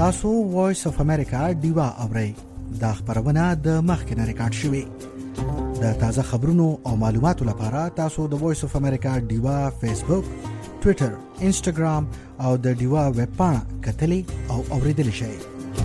تاسو وایس اف امریکا ډیوا اورئ. دا خبرونه د مخکنه ریکارډ شوې. د تازه خبرونو او معلوماتو لپاره تاسو د وایس اف امریکا ډیوا فیسبوک، ټوئیټر، انسټاګرام او د ډیوا ویب پاڼه کتلی او اوریدلی شئ.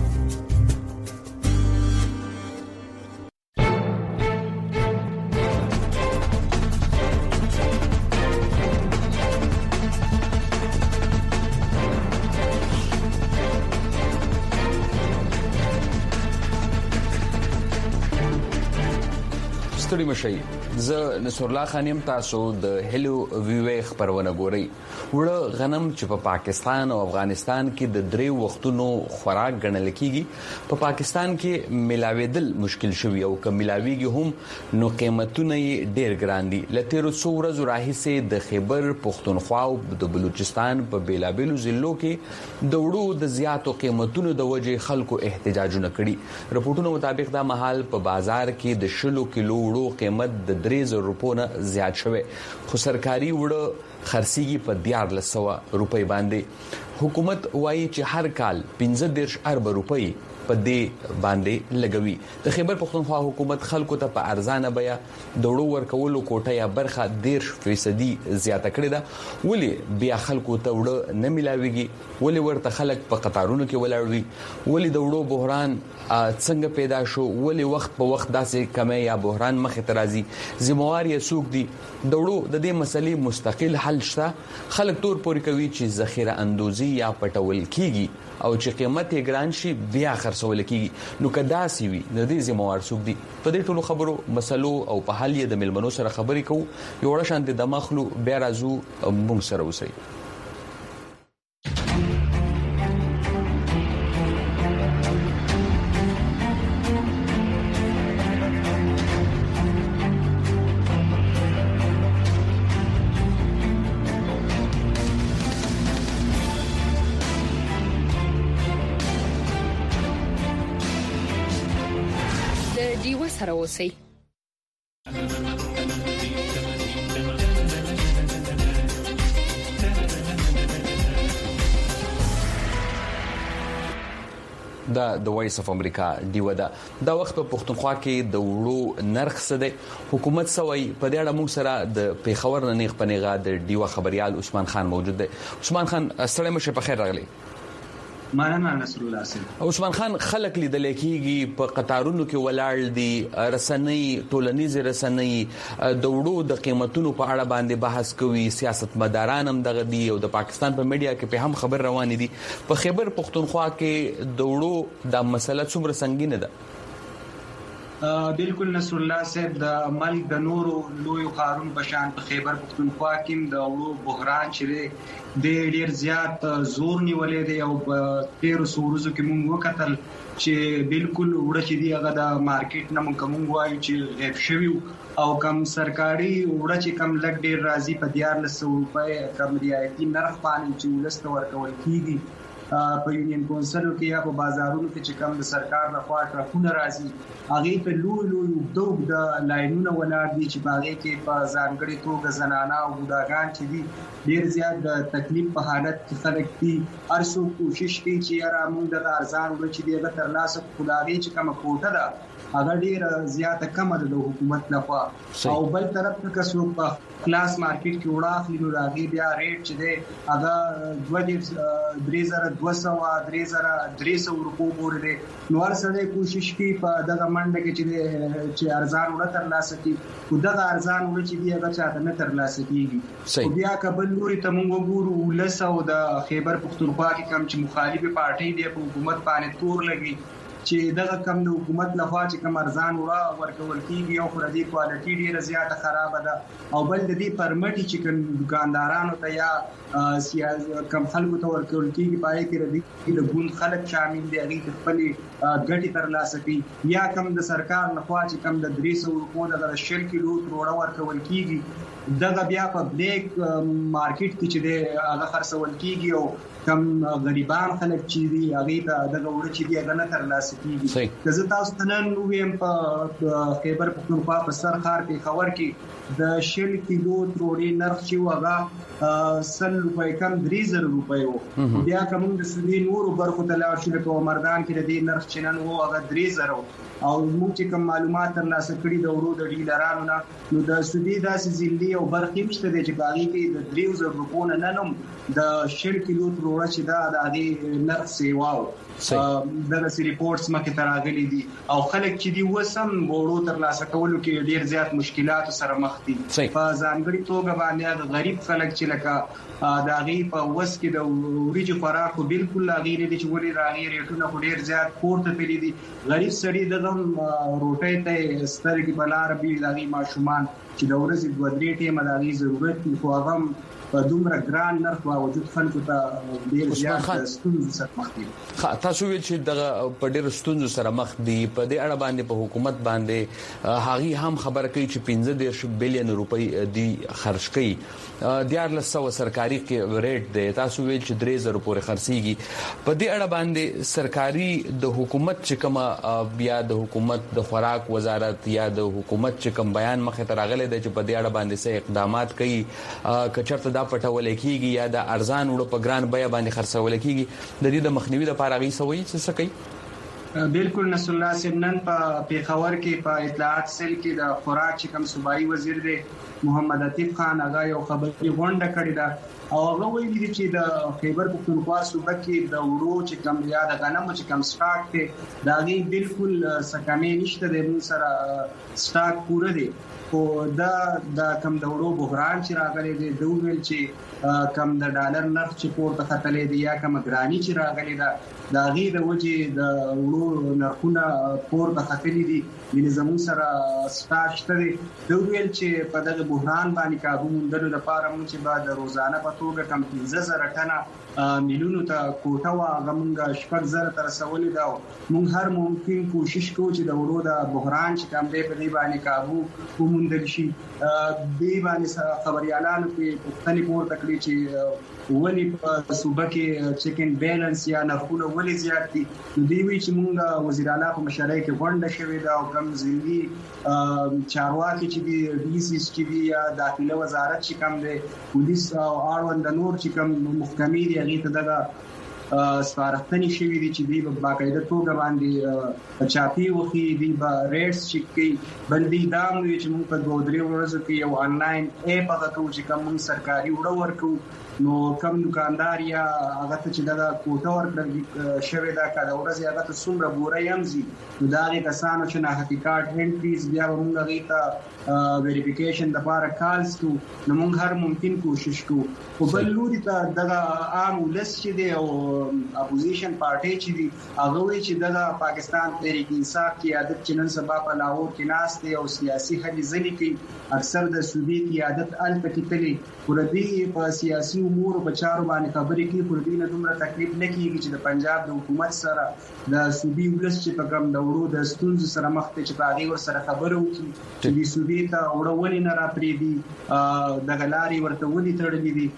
ستړي مشي. زه نصر الله خانم، تاسو د هلو ویوي خبرونه ګورئ. وړه غنم چې په پاکستان او افغانستان کې د درې وختونو خوراک ګڼل کیږي، په پاکستان کې ملاویدل مشکل شوی او که ملاویږي هم نو قیمتونه یې ډیر ګران دي. لته څو ورځې راهیسې د خیبر پختونخوا او د بلوچستان په بیلابیلو ضلعو کې د وړو د زیاتو قیمتونو د وجې خلکو احتجاجونه کړي. رپورټونو مطابق دا مهال په بازار کې د 10 کیلو وړو قیمت د 3000 روپو نه زیات شوی، خو سرکاري وړه خرڅيږي په 1400 روپۍ باندې. حکومت وایي چې هر کال 15 ارب روپۍ په دې باندې لګوي. د خیبر پختونخوا حکومت خلکو ته په ارزانه بیا د وړو ورکولو کوټه یا برخه 10% زیاته کړې ده. ولی بیا خلکو ته وړه نه ملاويږي؟ ولی ورته خلک په قطارونو کې ولاړ وي؟ ولی د وړو بحران څنګه پیدا شو؟ ولی وخت په وخت داسې کمه یا بحران مخې ته راځي؟ ذمہوار یې څوک دي؟ د وړو د دې مسلې مستقل حل شته؟ خلک تور پورې کوي چې ذخیره اندوزي یا پټول کیږي او چې قیمت یې ګران شي بیا خرڅول کیږي. نو کدا سی وی د دې ذمہوار څوک دي؟ په دې ټولو خبرو مسلو او په حل یې د ملمنو سره خبرې کوو. یو ډول شانت د مخلو بیا راځو موږ سره اوسئ. ډیوا سره اوسئ. د وایس اف امریکا ډیوا دا وخت په پښتونخوا کې د وړو نرخ څه دی؟ حکومت سوي په دې اړه موږ سره د پیښور ننیغ پنیغه د ډیوا خبريال عثمان خان موجود دی. عثمان خان، السلام علیکم، په خیر راغلی. مننه نصر الله سي. عثمان خان، خلک لیدل کېږي په قطارونو کې ولاړ دي، رسنۍ، ټولنیز رسنۍ د وړو د قیمتونو په اړه باندې بحث کوي، سیاستمداران هم دغه دي او د پاکستان په میډیا کې په هم خبر روان دي. په خیبر پختونخوا کې د وړو د مسله څومره سنگینه ده؟ بالکل نصر الله صاحب، د ملک د نورو لوی قارون بشان په خیبر پختونخوا کې د وړو بحران چې د ډیر زیات زور نیولې دی او په 1300 کې موږ وکتل چې بالکل وړه چې دی هغه د مارکیټ نه موږ وایو چې غیب شوی او کم سرکاري وړه چې کم لګ ډیر راځي په 1400 روپۍ کم ریایتي نرخ باندې چې ولست ورکول کیږي. په یونین کونسل کې یا په بازارونو کې چې کوم د سرکار لخوا ټرکونه راځي هغه په لوی د لاینونو ولاړ دي چې باغې کې په ځانګړي توګه زنانه او بوډاګان چې دي ډیر زیات د تکلیف په حالت کې خلک دي. هر څوک کوشش کوي چې را موږ د ارزان ورو چې دی به ترلاسه خدای چې کومه کوټه ده هغه ډیر زیاته کم ده د حکومت لخوا. او بل طرف ته څوک په کلاس مارکیټ کې وړا اخلي نو راغي بیا ریټ چې دی هغه 3200 روپو پورې دی. نو هر څه کوشش کوي په دغه منډه کې چې ارزان وړ ترلاسه کړي، خو دغه ارزان وړ چې دی هغه چاته نه ترلاسه کیږي. بیا کبل نوري ته موږ وګورو ولس او د خیبر پختونخوا کې کم چې مخالفه پارټي دی په حکومت باندې تور لګي چې دغه کم د حکومت لخوا چې کم ارزان وړه ورکول کیږي او خردي کوالټي ډیره زیاته خراب ده. او بل د دې پرمټي چې کوم دکاندارانو ته یا سیاسي کم خلکو ته ورکول کیږي پای کې ردی د ګوند خلک شامل دي هغه خپل ګټي ترلاسه کوي یا کم د سرکار لخوا چې کم د 300 روپو د 10 کیلو وړه ورکول کیږي دغه بیا په بلیک مارکیټ کې چې د هغه خرڅول کیږي او کم غریبان خلک چې دی هغه ته دغه وړ چې دی هغه نه ترلاسه کیږي که زه تاسو ته نن ویم په خیبر پختونخوا په سرخار کې خبر کې د 100 کیلو تروړي نرخ چې وغه 100 روپۍ کم 3000 روپۍ وو بیا کوم د سودي نور برخو ته لاړ شو په مردان کې د دې نرخ چې نن وو هغه 3000 او موږ چې کوم معلومات ترلاسه کړي د ورو د ډیلرانو نه نو د سودي داسې ځلې او برخې مشته دي چې باغی کې د 3000 روپو نه ننم د 100 کیلو تروړه چې دا د دې نرخ سیواو دغه ریپورتس مکه تراغلي دي او خلک چې دی وسم ورو ترلاسه کولو کې ډیر زیات مشکلات سره مخ دي په ځانګړي توګه باندې غریب خلک چې لکه دا غي په وس کې د وريجو خوراکو بالکل لاغي دي چې وري راغي ریټونه ډیر زیات پورته تللی دي غریب سړي دغه روټي ته سترګې بلار بي لاغي ماشومان چې د ورځې 2-3 ټیمه لاغي ضرورت خو هغه په دومره ګران نرخ باوجود خلکو ته ډیر زیات ستونزې سره مخ دي. تاسو ویل چې د په ډیر ستونزو سره مخ دي په دې اړه باندې په حکومت باندې هغه هم خبره کوي چې 15 بلین روپۍ دی خرج کړي 1400 سرکاري کې ریټ دی تاسو ویل چې 3000 پورې خرڅيږي په دې اړه باندې سرکاري د حکومت چې کوم بیا د حکومت د خوراک وزارت یا د حکومت چې کوم بیان مخه تراغله دی چې په دې اړه باندې څه اقدامات کوي کچرته پټول کېږي یا د ارزان وړو په ګران بیه باندې خرڅول کېږي د دې د مخنیوي لپاره غي سوي څه کوي بالکل نصر الله سمنن په پیښور کې په اطلاعات سیل کې د خوراک چې کوم صوبایي وزیر دی محمد عتیق خان هغه یو خبري غونډه کړې ده او هغه ویلي چې د خیبر پختونخوا صوبه کې د وړو چې کوم یا د غنمو چې کوم سٹاک ته دا غي بالکل سکمې نشته د موږ سره سٹاک پوره دی او دا کم د وړو بحران چې راغلي دی د ویل چې کم د ډالر نرخ چې پورته خطلې دی یا کم ګرانی چې راغلي دا غي د وجه د وړو نرخونه پورته خطلې دي د زمون سره سٹاک شته د ویل چې په دغه بحران باندې قابو موندلو لپاره موږ چې بعد روزانه په توګه کم 15000 ټنه میلیونو ته کوټه واغمنګ شپږ زره تر سوالې دا موږ هر ممکن کوشش کوو چې د ورو د بحران چې کوم دی په دې باندې قابو وموندل شي دې باندې خبريالانو په پښتني پور تکړي چې ولې په صوبه کې چیکن بیلانس یا نرخونه ولې زیات دي دوی وی چې موږ وزیر اعلی په مشورې کې غونډه شوې ده او کوم ځینی چارواکي چې دی ډي سي چې دی یا داخله وزارت چې کوم دی پولیس او اړوند نور چې کوم محکمې دی هغه ته دغه سپارښتنې شوې دي چې دی په باقاعده توګه باندې چاپی وخی دی په ریټس چې کوي بلدي دام وی چې موږ په 2-3 ورځو کې یو انلاین اپ هغه کوو چې کوم سرکاري وړو ورکو نو کم دکاندار یا هغه ته چې دا کوټه ورکړل شوی دا کله ورځ هغه ته څومره بوره یمزي دا غي کسانو چې نه حقیقت انټریز بیا موږ غیته ویریفیکیشن د لپاره کالز کو نو موږ هر ممکن کوشش کو او بل لوري ته دغه عام ولس چې دی او اپوزیشن پارټي چې دی هغه وی چې د پاکستان تحریک انصاف کی عادت چنن سبا په لاهور کې ناس دی او سیاسي هلي ځلې کې اکثر د سودی کی عادت ال پکې پردي په سیاسي امور په چارو باندې خبرې کوي پر دې نه دومره تکلیف نه کیږي چې د پنجاب د حکومت سره د سودی ولس چې په کوم د ورو د ستونزې سره مخ ته چې په هغه ور سره خبرو کوي چې د سودی ته وړولې نه را پری دي د غلاري ورته ولي تړلې دي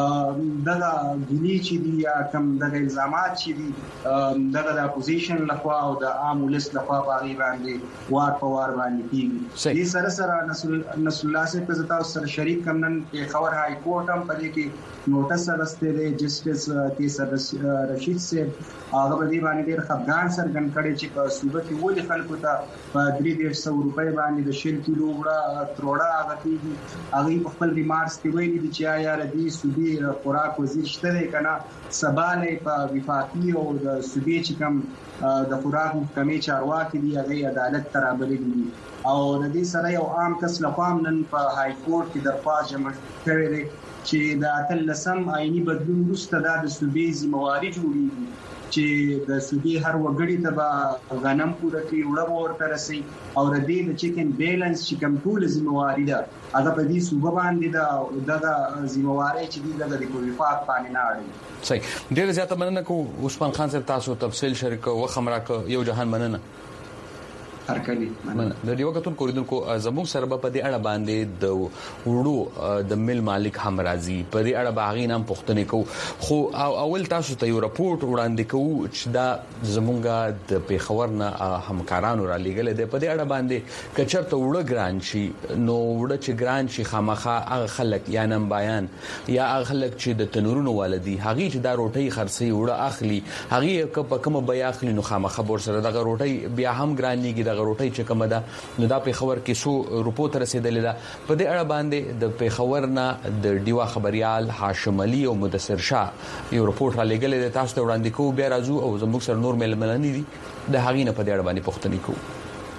دغه غلي چې دي یا کوم دغه الزامات چې دي دغه د اپوزیشن لخوا او د عام ولس لخوا باندې باندې وار په وار باندې کیږي دې سره سره نصر الله سے په زتا سره شریک کمنن خبر هاي کورټ هم پدې کې نوټس راستي دی جسټس تیسر رشید سے هغه په دې باندې ډېر خفګان سرګن کړي چې په صوبه کې ولې خلکو ته په 300 روپۍ باندې د 100 کیلو وړه تروړه هغه کیږي هغه په خپل ریمارکس کې ویلي دي چې یا ردی سودی خوراک وزیر شته کنه سباله په وفاقي او د سودی چې کوم د خوراک محکمې چارواکي دی هغه عدالت ترابلي دي او د دې سره یو عام کس لخوا نن په های کورټ کې درخواست جمع کړی دی چې د اتلسم آئینی بدلون وروسته د صوبې ذمہواری جوړیږي چې د صوبې هر وګړي ته غنم پوره کوي وړه ورته رسي او د دې د چیکن بیلانس چې کوم ټول ذمہواری ده هغه په دې صوبه باندې د ذمہواری چې د وفاق باندې نه اړي. صحیح ډیر زیاته مننه کو عثمان خان صاحب تاسو تفصیل شریک و خمرا یو جهان مننه. هرکلی د یو کتون کوریدونکو زموږ سره په دې اړه باندې د وړو د مل مالک هم راځي په دې اړه باغی نام پښتنې کو خو اول تاسو ته یو راپورټ وړاندې کوو چې دا زموږه د پیښور نه همکارانو را لېګل دي په دې اړه باندې کچرته وړه ګران شي نو وړه چې ګران شي خامخا هغه خلک یا نن بیان یا هغه خلک چې د تنورونو والدي هغه چې دا روټي خرسي وړه اخلي هغه په کومه بیا اخلي نو خامخا بور سره د روټي بیا هم ګران لګي د غروټي چې کومه ده نو دا پیښور کې سو روپو تر رسیدلې ده په دې اړه باندې د پیښور نه د ډیوا خبريال هاشم علي او مدثر شاه یو رپورټ را لګل دي تاسو ته وړاندې کوو بیا راځو او زموږ سره نور ملمنانی دي د هغې نه په دې اړه باندې پوښتنه کوو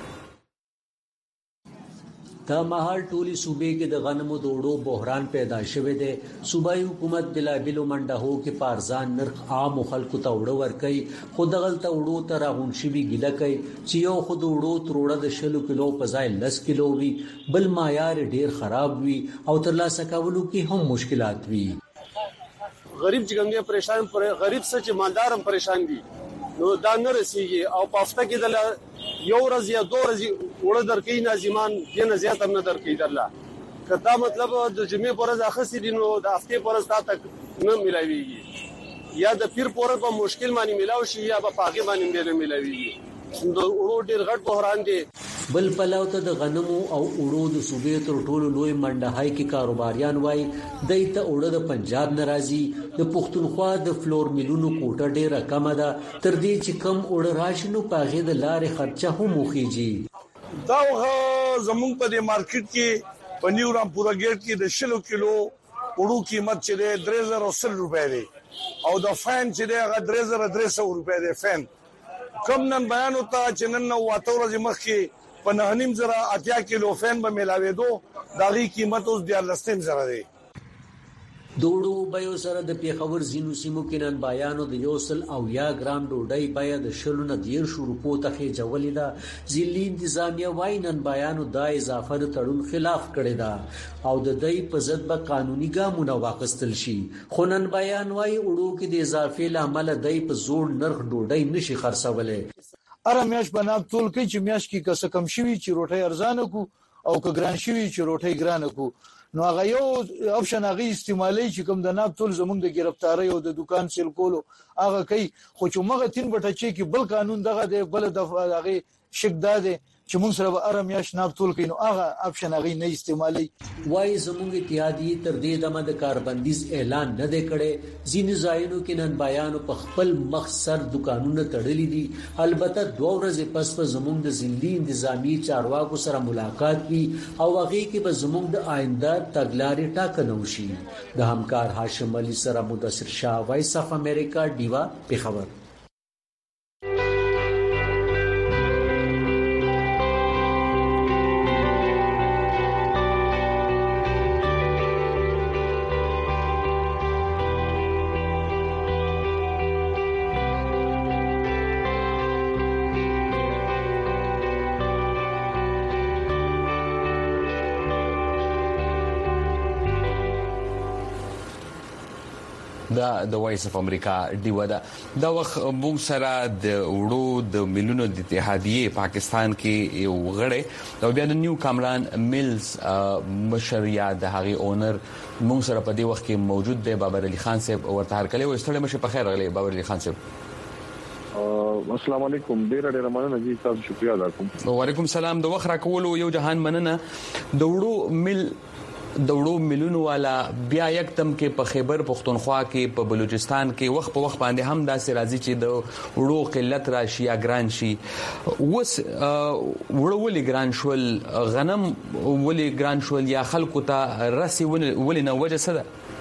دا مهال ټولي صوبې کې د غنمو د وړو بحران پیدا شوه دی صوبایي حکومت بلا بلو منډه هو کې پارزان نرخ عام خلکو ته وړو ورکي خود غلطه وړو ته راغون شي ګیله کوي چې یو خود وړو تروړه د 10 کیلو په ځای 10 کیلو وي بل معیار ډیر خراب وي او ترلاسه کولو کې هم مشکلات وي غریب څنګه پریشان پر غریب سچ مالدارم پریشان دي نو دا نه رسیږي او په هفته کې د یو ورځ یا دوه ورځې وړه درکې نازمان دې نه زیات هم نه درکې درلا کدا مطلب د جمعې پر ورځ اخستې دي نو د هفته پر ورځ تا تک نه ملایويږي یا د پیر پر ورځ په مشکل باندې ملاو شي یا په پاګې باندې نه ملایويږي د وړو ډیر غټ بحران دی بل پلاو ته د غنمو او وړو د صوبې تر ټولو لوی منډهای کې کاروباریان وای دایته وړه د پنجاب ناراضي د پښتونخوا د فلور میلونو کوټه ډیره کم ده تر دې چې کم وړه راشنو پاغه د لارې خرچه هم وخیږي دا زمونږ په دې مارکیټ کې پنیورام پورا ګیټ کې د 10 کیلو وړو قیمت چې 3000 روپے دی او د فین چې دی هغه 3300 روپے دی فین کم نن بیان وتا چې نن نو واته ورځ مخکې په 9.5 کیلو فین به ملاوېدو داغي قیمت اوس 14 دی دوړو بایو سره د پیښور زینو سیمو کې نن بیانو د یوسل او یا ګرام ډوډۍ بیا د شلو نه 10 روپو ته جوړې ده ځلې انتظامیه وای نن بیانو د اضافه تړون خلاف کړي ده او د دې په ضد به قانوني ګامونه واخیستل شي خو نن بیان وای وړو کې د اضافه لامل د په زوړ نرخ ډوډۍ نشي خرڅولې ارمیاش بناب ټول کې چې میاش کې کس کم شوی چې روټي ارزانه کو او که ګران شوی چې روټي ګران کو نو هغه یو اپشن هغه استعمالي چې کوم د ناب ټول زمونږ د گرفتاری او د دکان سیل کولو هغه کوي خو چې مغه تین بټه چې بل قانون دغه دی بل د هغه شک داده چې موږ سره به ارمیاش ناب ټول کینو هغه اپشن هغه نه استعمالي وای زموږ اتحادیه تر دې دمه د کاربندیز اعلان نه دی کړي ځینې ځایونو کې نن بیان په خپل مخسر دکانونه تړلې دي البته 2 ورځې پس په زموږ د ځلې انتظامی چارواکو سره ملاقات وی او هغه کې به زموږ د آینده تګلارې ټاکنه وشي د همکار هاشم علي سره مدثر شاه وایس اف امریکا ډیوا پیښور د وایس اف امریکا ډیوا دا وخت موږ سره د وړو د ملونو د اتحادیه پاکستان کې یو غړی او بیا د نیو کامران میلز مشریا د هغه اونر موږ سره په دې وخت کې موجود دی بابر علي خان صاحب ورته هرکلی و ستړي مشه په خیر غلي بابر علي خان صاحب السلام علیکم ډیر مننه جی تاسو شکریہ ادا کوم وعلیکم السلام د وخت راکولو یو جهان مننه د وړو مل دوړو ملونو والا بیا یکتم کې په خیبر پختونخوا کې په بلوچستان کې وخت په وخت باندې هم داسې راځي چې د وړو قلت راشي یا ګران شي وس وړو ولې ګران شول غنم ولې ګران شول یا خلکو ته رسي ولې نه وجه څه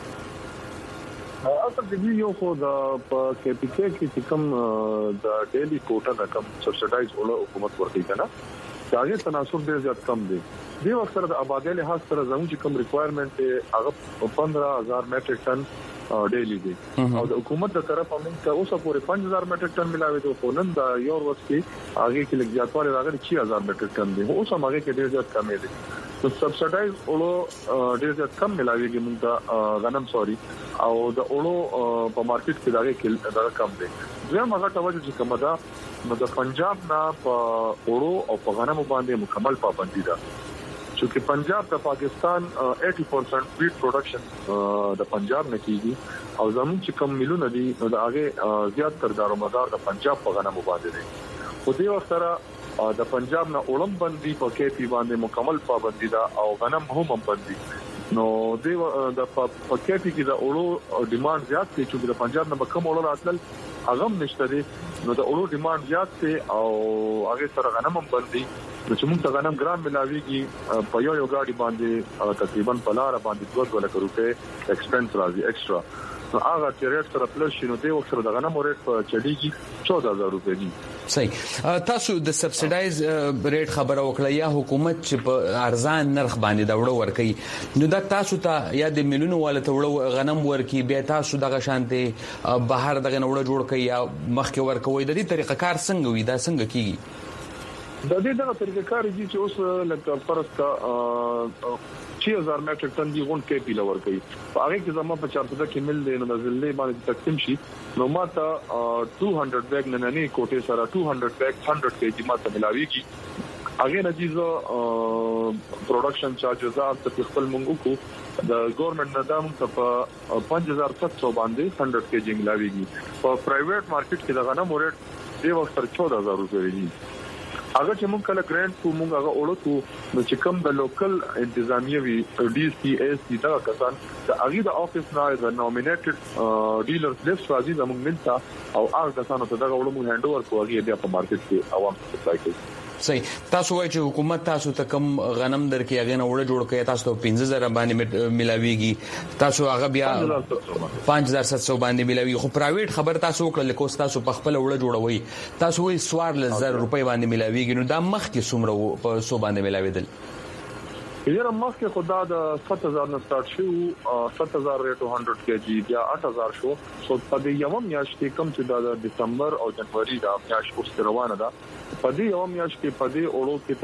ده اصل دې یو خو د کې پی کې چې کوم د ډیلی کوټا د کم سبسایډایز وړو حکومت ورته کنه هغه تناسب ډیر زیات کم دی دی وخت سره د آبادی له خاص سره زموږ چې کوم ریکوایرمنت هغه 15000 میټریک ټن ډیلی دی او د حکومت د طرف هم ته اوسه پورې 5000 میټریک ټن ملاوي ته خو نن د یو ورځ کې هغه کې لږ زیاتوالی راغلی 6000 میټریک ټن دی اوسه هغه کې ډیر زیات کم دی نو سبسایډایز اولو ډیر زیات کم ملاويږي موږ د غنم سوري او د اولو په مارکیټ کې دغه کم دی زه هغه توجه چې کومه ده نو د پنجاب نه په اورو او په غنمو باندې مکمل پابندي ده چې پنجاب د پاکستان 80% ویټ پروډکشن د پنجاب نه کیږي او زموږ چې کم ملونه دي نو د هغه زیات تر دارومدار د پنجاب په غنمو باندې دي خو دې وخت سره د پنجاب نه اولم بندي په کې باندې مکمل پابندي ده او غنم هم بندي نو د پکېټي کې د اورو ډیماند زیات دی چې د پنجاب نه کم اورو راتل هغه نشته دي نو د اورو ډیماند زیات دی او هغه سره غنم هم بندي چې موږ ته غنم ګرام ملاويږي په یو گاډي باندې تقریبا په لار باندې 2 لک روپے ایکسپنس راځي ایکسترا نو هغه چې ریټ سره پلس شنو دی وخت سره د غنم ریټ په چلیږي 14000 روپے دي صحیح تاسو د سبسایډایز ریټ خبره وکړه یا حکومت چې په ارزان نرخ باندې دا وړو ورکي نو دا تاسو ته یا د مليونو والته وړو غنم ورکي بیا تاسو دغه شانته بهر دغه وړو جوړ کړئ یا مخکې ورکوي د دې طریقه کار څنګه وي دا څنګه کیږي د دې دغه طریقه کار دي چې اوس لکه فرض کا 6000 میټریک ټن دی غون کې پیل ور کوي هغه کې زموږ په 400 کې مل دی نو د ضلع باندې تقسیم شي نو ماته 200 بیگ نننی کوټه سره 200 بیگ 100 کې ماته ملاويږي هغه نتیجه پروډکشن چارجز په خپل مونږ کو د ګورنمنت نظام ته په 5700 باندې 100 کې ملاويږي په پرایویټ مارکیټ کې د غنم ریټ د وخت 14000 روپے دی هغه چې موږ کله ګرانټ کو موږ هغه اورو نو چې کوم د لوکل انتظامیه وی ډي سي اس دا کسان د اغه د افیس نه د نومینیټډ ډیلرز لیست راځي زموږ منتا او هغه کسانو ته دا اورو موږ هاند اوور کوو بیا په مارکیټ کې عوام ته سپلای کوي صحیح تاسو وایئ چې حکومت تاسو ته کم غنم درکې هغه نه وړه جوړ کړي تاسو ته 15000 باندې ملاويږي تاسو هغه بیا 5700 باندې ملاوي خو پرایویټ خبر تاسو وکړل کوم تاسو په خپل وړه جوړوي تاسو وایي 14000 روپۍ باندې ملاويږي نو دا مخ کې څومره په 100 باندې ملاويدل یره مخکې خدا د 7000 نه سٹارټ شو 7000 ریټ 100 کېجی بیا 8000 شو سو په دې یو میاشت کې کم چې د دسمبر او جنوري دا میاشت اوس روانه ده په دې یو میاشت کې په دې اورو کې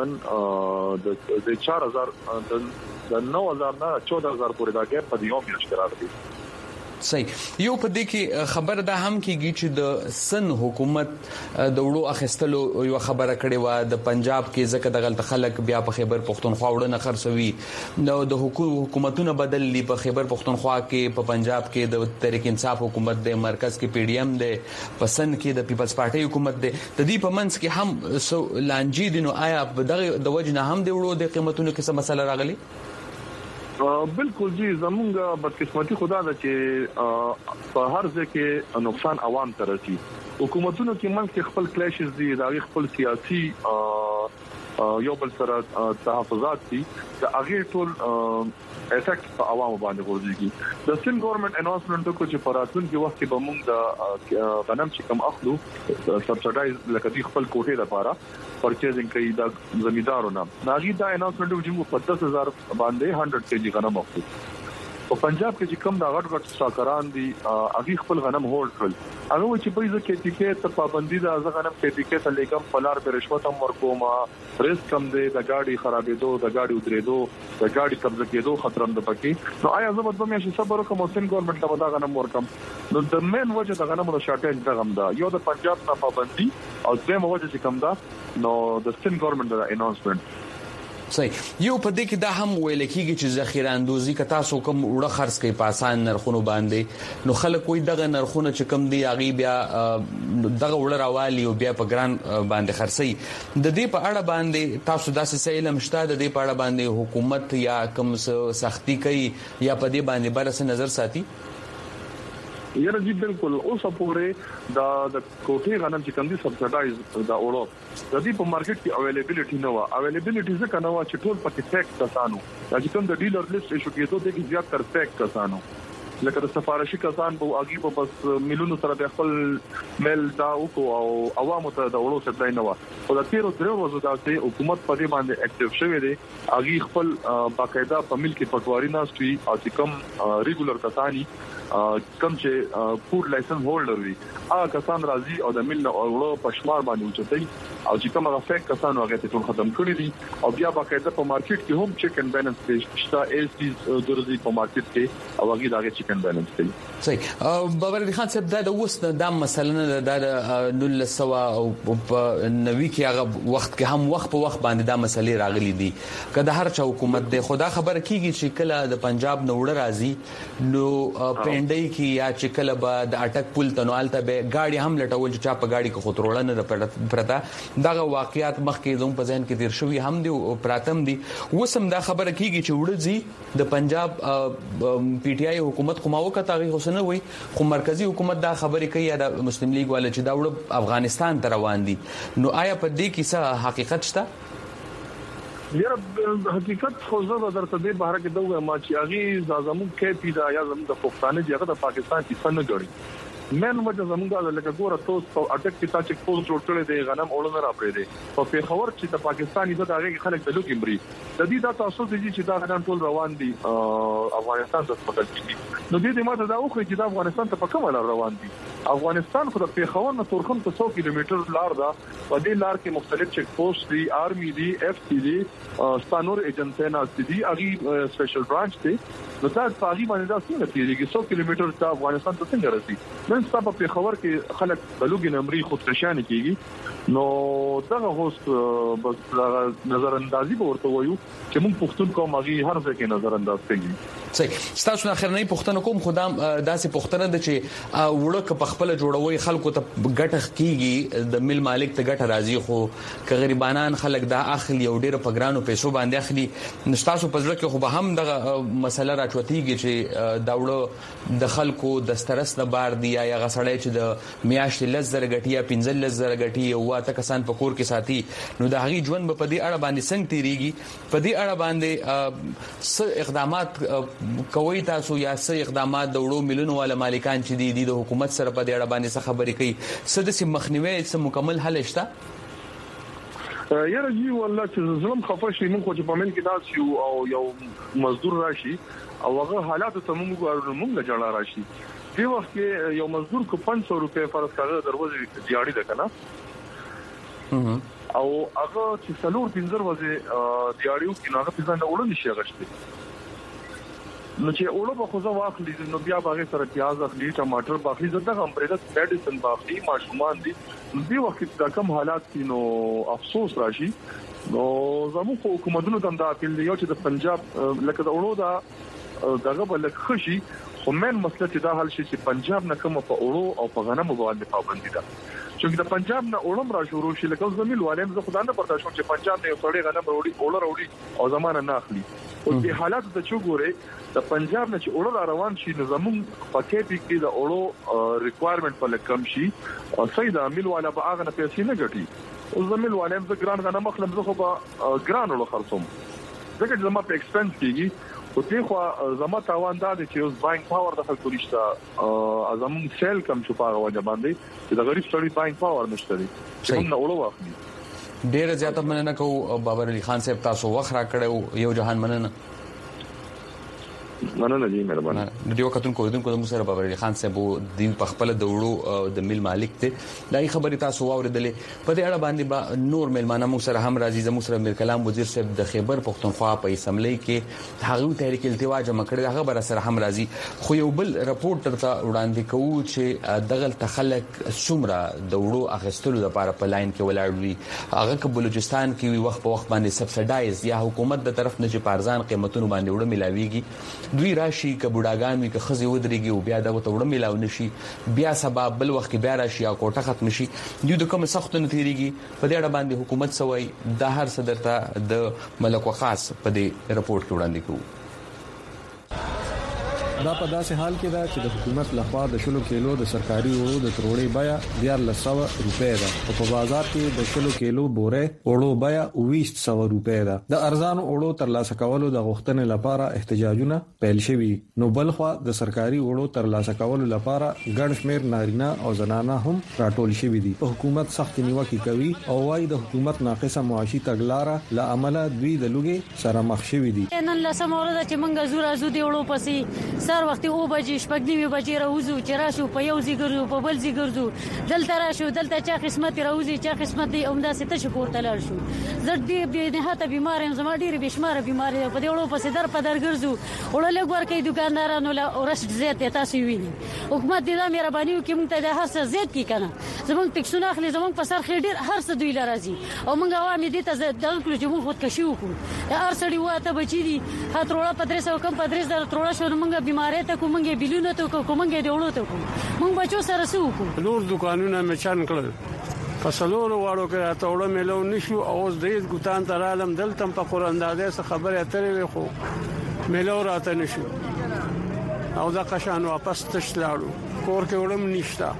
تقریبا د 4000 د 9000 نه 14000 پورې دا ګپ په دې یو میاشت کې راغلی صحیح یو په دې کې خبر ده هم کېږي چې د سن حکومت د وړو اخستلو یو خبره کړې و د پنجاب کې ځکه د غلط خلک بیا په خیبر پختونخوا وړنه خرڅوي نو د حکومتونو بدل لی په خیبر پختونخوا کې په پنجاب کې د تحریک انصاف حکومت د مرکز کې پی ډی ایم د پسند کې د پیپلز پارټي حکومت د دې په منځ کې هم لانجی دي نو آیا د وجنه هم د وړو د قیمتونو کې څه مسله راغلي بالکل جی زمونږ بدقسمتي خدا ده چې په هر ځای کې نقصان عوام ته رسي حکومتونو کې منځ خپل کلیشز دي دا خپل سیاسي یو بل سره تحفظات دي دا هغه ټول افیکټ په عوامو باندې ورځي د سین ګورنمنت اناونسمنت کو چې پراتون کې وخت به موږ د غنم چې کم اخلو سبسایډایز لکه دی خپل کوټه لپاره پرچیزینګ کوي د زمیندارونو ناغي دا اناونسمنت چې موږ په 10000 باندې 100 کېجی غنم اخلو په پنجاب کې چې کم دا غټ ساکران دي هغه خپل غنم هولډ کړل هغه چې په ځکه کې ته پابندي دا غنم کې ته لیکم فلار پر رشوت هم ورکوما ریسک کم دی د گاډي خرابېدو د گاډي ودرېدو د گاډي قبضه کېدو خطر هم د پکې نو آیا زه به مې صبر وکم او سین ګورنمنت ته دا غنم ورکم نو د مین وجه د غنمو شارټیج د غم دا یو د پنجاب نه پابندي او دغه وجه چې کم دا نو د سین ګورنمنت د اناونسمنت صحیح یو په دې کې دا هم ویل کېږي چې ذخیره اندوزي که تاسو کوم وړه خرڅ کوي په آسان نرخونو باندې نو خلک کوئی دغه نرخونه چې کم دی هغه بیا دغه وړه راوالي او بیا په ګران باندې خرڅي د دې په اړه باندې تاسو داسې علم شته د دې په اړه باندې حکومت یا کوم سختی کوي یا په دې باندې برسه نظر ساتي یره جی بالکل اوس پورې د کوټي غنم چې کم دي سبسایډایز دا اورو د دې په مارکیټ کې اویلیبিলিټي نه و اویلیبিলিټي ځکه نه و چې ټول پکې فیک کسانو چې کوم د ډیلر لیست ایشو کېدو د کې زیات تر فیک کسانو لکه د سفارشي کسان په اگې په بس مليونو سره د خپل میل دا او عوامو ته د اورو سپلای نه و او د تیرو درو ورځو داسې حکومت په دې باندې اکټیو شوی دی اگې خپل باقاعده په ملک پټواري ناشتي او چې کوم ریګولر کسانی کوم چې فود لایسنس هولډر وي هغه کسان راځي او د مل اورو په شمار باندې اوچتای او چې کوم هغه فیک کسان هغه ته ټول ختم کړی دي او بیا باقاعده په مارکیټ کې هم چیک ان بیلانس شته ایل سي درځي په مارکیټ کې او هغه دغه چیک اند بیلنس کوي. صحیح. بابر علي خان صاحب دا د اوس د مثلا د 1990 کې هغه وخت کې هم وخت په وخت باندې دا مسلې راغلي دي کله هر چا حکومت د خدا خبر کیږي چې کله د پنجاب نوړه راځي نو پینډای کې یا چې کله به د اٹک پل تنوالته به گاډي هم لټول چې چا په گاډي کې خطرونه نه پرتا دغه واقعیات مخکې زموږ په ذهن کې تیر شوی هم دي او پراتم دي. وسم دا خبره کیږي چې وړځي د پنجاب پی ټ آی حکومت کوماو کتاغي حسن وي خو مرکزی حکومت دا خبره کوي یا د مسلم لیگ والے چې دا وړ افغانستان ته روان دي نو آیا په دې کې څه حقیقت شته؟ یاره حقیقت خو زه درته دې بهر کې دوه ما چې اغي زموږ کې پیدا یا زموږ د پښتانه جګړه د پاکستان کې څنګه جوړي مېن وجه زموږ د لکه ګوره توس په اټک کې تا چې پوسټ جوړ کړی دی غنم اولنه را پرې دی په پیښور چې د پاکستاني د هغه خلک د لوګي مري د دې د تاسو د چې دا غنم ټول روان دي افغانستان ته سپکل دي نو دې ماته دا وخت چې د افغانستان ته په کومه لار روان دي افغانستان خو د پیښور نه تورخم ته 100 کیلومتر لار ده په دې لار کې مختلف چیک پوسټ دي آرمي دي اف سی دي ستانور ایجنسینا دي اغي سپیشل برانچ دي نو تاسو په اغي باندې دا څنګه تیریږي 100 کیلومتر ته افغانستان ته څنګه رسي نن سبا په خبر کې خلک بلوګي نمرې خودکشان کیږي نو دغه هوست بس نظر اندازي به ورته وایو چې موږ پښتون قوم اغي هر ځای کې نظر انداز کوي. صحیح. تاسو نه خرنۍ پښتنه کوم خدام داسې پښتنه د چې وړک په خپل جوړوي خلکو ته ګټه کیږي د مل مالک ته ګټه راځي خو ک غریبانان خلک دا اخلي او ډیره په ګرانو پیسو باندې اخلي نشتاسو په ځل کې خو به هم دغه مسله راچوتيږي چې دا وړو د خلکو د سترس نه بار دی یا غسړې چې د میاشتې لزر غټي یا 15 لزر غټي او واته کسان په کور کې ساتي نو د هغي ژوند په دې اړه باندې څنګه تیریږي په دې اړه باندې څه اقدامات کوي تاسو یا څه اقدامات د وړو مليونو والا مالکان چې دي د حکومت سره په دې اړه باندې څه خبرې کوي څه د مخنیوي څه مکمل حل شته؟ یاره جی والله چې ظلم خفه شي موږ چې په من کې داس او یو مزدور راشي او هغه حالات ته موږ له جړه راشي دی وخت کې یو مزدور کو 500 روپے فرض کړه دروازه دیاړي ده کنه او هغه چې څلور 15 ورځې دیاړیو کې هغه په ځان وړل نشي غشته نو چې اورو په خوځه واخلي نو بیا باغې سره پیاز اخلي ټماټر باخلي زړه هم پرېدا میډیسن باخلي ماشومان دي دې وخت دا کوم حالات دي نو افسوس راشي نو زموږ حکومتونو ته دا اپیل دی چې د پنجاب لکه د اورو دا دغه بل خشي خو من مسله چې دا حل شي چې پنجاب نه کوم په اورو او په غنمو باندې پابندي ده چې د پنجاب نه اورم را شروع شي لکه زميل والیم زه خدای نه پرتا شوم چې پنجاب نه یو څړې غنم وروړي او زمانه نه اخلي او د حالات د چوغوري د پنجاب نه چې اورو روان شي نو زمون پکې کې د اورو ریکوایرمنت په لکم شي او سیدا مل والا به هغه نه پیسې نه ګټي او زميل والیم زه ګران غنم اخلم زه خو به ګران له خرڅوم ځکه چې زما په ایکسپنس کېږي او ته خو زما تاوان دا چې اوس باینګ پاور د خلکو نشته زمون سیل کم شو په وجه باندې چې د غریب سړي باینګ پاور نشته دي چې موږ نه اورو واخلي ډیر زیاته مننه کوم بابر علي خان صاحب تاسو وخت را کړو یو جهان مننه جی مهرباني د یو کتون کو د موسی بابر علي خان صاحب د خپل دوړو د مل مالک ته دای خبري تاسو واوریدلې په دې اړه باندې با نور ملمانه مو سره هم راځي زمو سره میر کلام وزیر صاحب د خیبر پښتونخوا په اسمبلی کې هغه تحریک التواج مکړه هغه بر سره هم راځي خو یو بل رپورت ترته وړاندې کوو چې دغل تخلق سمرا دوړو اخستلو لپاره په لاین کې ولاړ وي هغه په بلوچستان کې وخت په وخت باندې سبسایډایز یا حکومت د طرف نه چې پارزان قیمتونو باندې وړ ملاويږي دوی راشي ک بډاګان وي ک خزي ودرېږي او بیا دا وړ ملاو نشي بیا سبب بل وخت بیا راشي او کوټه ختم شي دوی د کوم سخت نه تیریږي په دې اړه باندې حکومت سوي د هر صدرته د ملک وخاص په دې رپورت کې وړاندې کوي دا په داسې حال کې ده چې د حکومت لخوا د شلو کیلو د سرکاري وړو د تروړې بیا 1400 روپے ده او په بازار کې د شلو کیلو بوره وړو بیا 2200 روپے ده د ارزان وړو ترلاسه کولو د غوښتنې لپاره احتجاجونه پیل شوي نو بلخوا د سرکاري وړو ترلاسه کولو لپاره ګڼ شمېر نارینه او زنانه هم راټول شوي دي په حکومت سخت نیوکه کوي او وايي د حکومت ناقصه معاشي تګلارې لا عمله دوی د لوګي سره مخ شوي دي نن لسم ورځ چې منګه زورا زودي وړو پسې سار وخت او بجې شپږ بجې راوځو چې راشو په یو ځای ګرځو په بل ځای ګرځو دلته راشو دلته چا قسمت راوځي چا قسمت دی عمده ست شکور تلل شو زه ډېر به نهاته بیمار یم زما ډېر بشمار بیمار په دې وړو پسې در په در ګرځو وړل ګور کوي دکاندارانو له ورشت زیات تاسو ویني حکومت دې دا مهرباني وکړي موږ ته د هر څه زیات کی کنه زمونږ ټیکسونه اخلي زمونږ په سر خې ډېر هر څه دوی لرازي او موږ عوامي دې ته دغه کړو چې موږ خودکشي وکړو هر سړی واته بچی دي هتروړه پدرس او کم پدرس در تروړه شو موږ بیمارې ته کومګه بیلونه ته کومګه دې وړو ته موږ بچو سره سو کو نور دکانونه مچان کړل فصلونو واړو کې اتوړه ملو نشو او زید ګوتان تر عالم دلته په قران دادې خبره اترې خو ملو راته نشو او دا قشان واپس تشلاړو کور کې وړم نشتا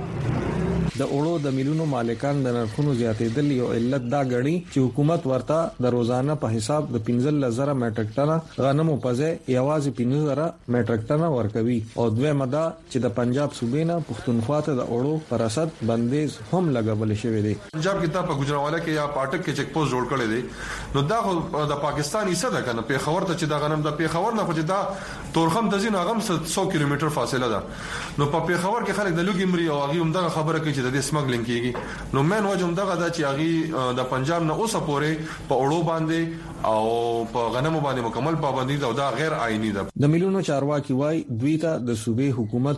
د اورو د میلیونو مالکان د نرخونو زیاتېدل یو علت دا غړي چې حکومت ورته د روزانه په حساب د 15,000 میټریک ټن غنمو په ځای یوازې 15,000 میټریک ټن ورکوي او دوی مده چې د پنجاب صوبې نه پښتونخوا ته د اورو پر رسد بندیز هم لګول شوی دی پنجاب کې تا په ګجراواله کې یا پاټک کې چک پوسټ جوړ کړی دی نو دا د پاکستان حصہ ده کنه پیښور ته چې دا غنم د پیښور نه خو دا تورخم د زین اغم 100 کیلومتر فاصله ده نو په پیښور کې خلک د لوګي مري او هغه هم دا خبره کوي د سمګلینګ کیږي نو مین وجه هم دغه دا چې هغه د پنجاب نه اوسه پورې په اورو باندې او په غنمو باندې مکمل پابندي ده او دا غیر آئینی ده د میلیونو چارواکي وای دوی ته د صوبې حکومت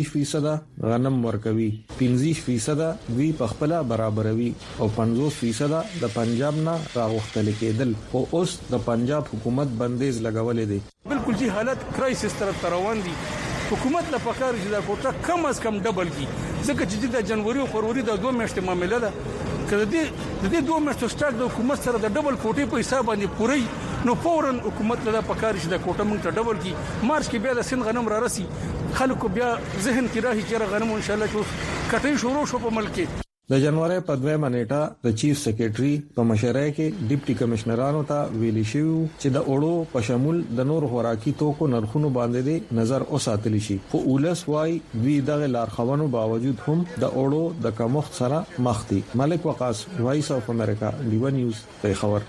15% غنم ورکوي 15% دوی په خپل برابروي او 50% د پنجاب نه راغختل کېدل او اوس د پنجاب حکومت بندیز لګولې دي بالکل جی حالت کرایسس طرف روان دي حکومت لا پکار چې دا کوټه کم از کم ډبل کی ځکه چې د جنوري او فروری د 2 میاشتې معاملې ده کله دې 2 میاشتې سټاک د حکومت سره د ډبل کوټې په حساب باندې پوري نو فورن حکومت لا پکار چې دا کوټه موږ ته ډبل کی مارچ کې بیا د سن غنم را رسی خلکو بیا ذهن کې راهي چې غنم ان شاء الله چې کټې شروع شو په ملک کې د جنوري په 2 منېټه د چیف سیکریټري په مشوره کې ډیپټي کمشنرانو ته ویلي شو چې د اورو په شمول د نور خوراکي توکو نرخونو باندې نظر اوساتلی شي خو اولس وايي دوی دغه لارښوونو باوجود هم د اورو د کمښت سره مخ دي ملک وقاص وایس اف امریکا لیو نیوز پیښور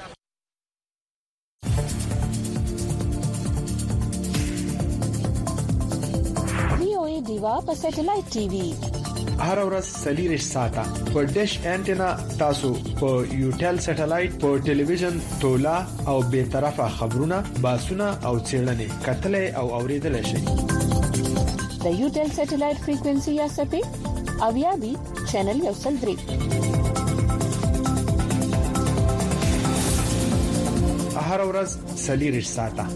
وی دیوا په سټلایټ ټي وي هر ورځ سلیریش ساته په ډیش انټینا تاسو په یوټل سټلایټ په ټلویزیون تولا او به طرفه خبرونه باسونه او چیرلنې کتلې او اوریدل شي د یوټل سټلایټ فریکوئنسي یا سپی او یا بي چینل یو سل درې هر ورځ سلیریش ساته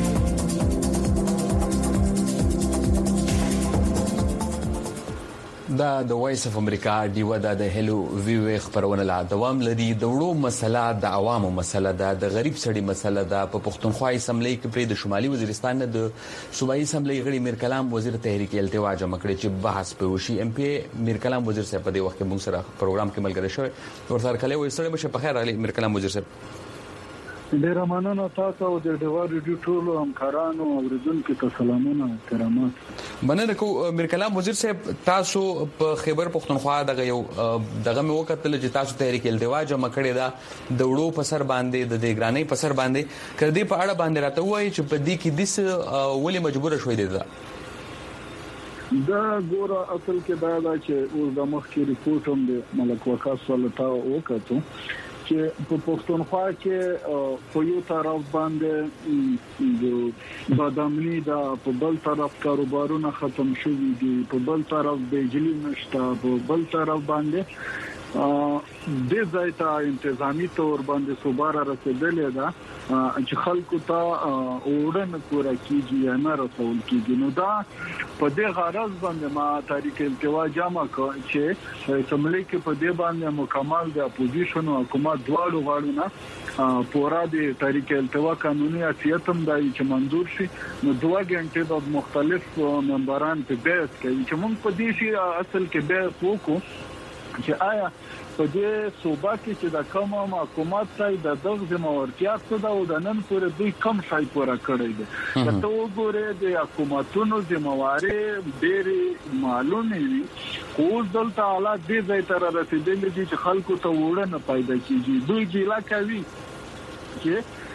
دا د وایس اف امریکا دیو د هلو ویو خبرونه لا دوام لري د وړو مسله د عوامو مسله د غریب سړي مسله د پښتونخوا اسمبلی کې پر د شمالي وزیرستان د صوبایي اسمبلی غړي میر کلام وزیر تحریک التوا جمع کړي چې بحث په وشي ام پی میر کلام وزیر صاحب په دې وخت کې موږ سره پروګرام کې ملګری شوی ورسره کله وې سره مشه په خیر علي میر کلام وزیر صاحب ډیر مننه تاسو او د ډیوار ریډیو ټول همکارانو او اوریدونکو ته سلامونه او کرامات مننه کو میر کلام وزیر صاحب تاسو په خیبر پښتونخوا دغه یو دغه مې وکړل چې تاسو تحریک التوا جمع کړی دا د وړو په سر باندې د دګرانۍ په سر باندې کړي په اړه باندې راته وایي چې په دې کې د ولې مجبور شوې دي دا ګوره اصل کې دا چې اوس د مخکې ریپورت هم د ملک وقاص ولتا وکړو چې په پښتونخوا کې په یو طرف باندې د بادامنی دا په بل طرف کاروبارونه ختم شوي دي په بل طرف بجلی نشته په بل طرف باندې د ځایته انتظامی تور باندې صوباره رسیدلې ده چې خلکو ته اورن پورا کیږي نه رسول کیږي نو دا په دې غرض باندې ما تحریک التوا جمع کړ چې اسمبلی کې په دې باندې مکمل د اپوزیشن او حکومت دواړو غاړو پورا د تحریک التوا قانوني اساسیت هم دای چې منظور شي نو 2 غنټې د مختلف ممبران په بحث کوي چې موږ په دې شي اصل کې بحث وکړو چې آیا په دې صوبه کې چې د کومه حکومت ته د دغه ځمورتیا څه دا او د نن پورې دوی کم شای پورا کړی دي ته وګوره د حکومتونو ذمہواری ډېری معلومه وي خو دلته اعلی دې ځای تر رسیدلې دي چې خلکو ته وړه نه پیدا کیږي دوی ګیلا کوي چې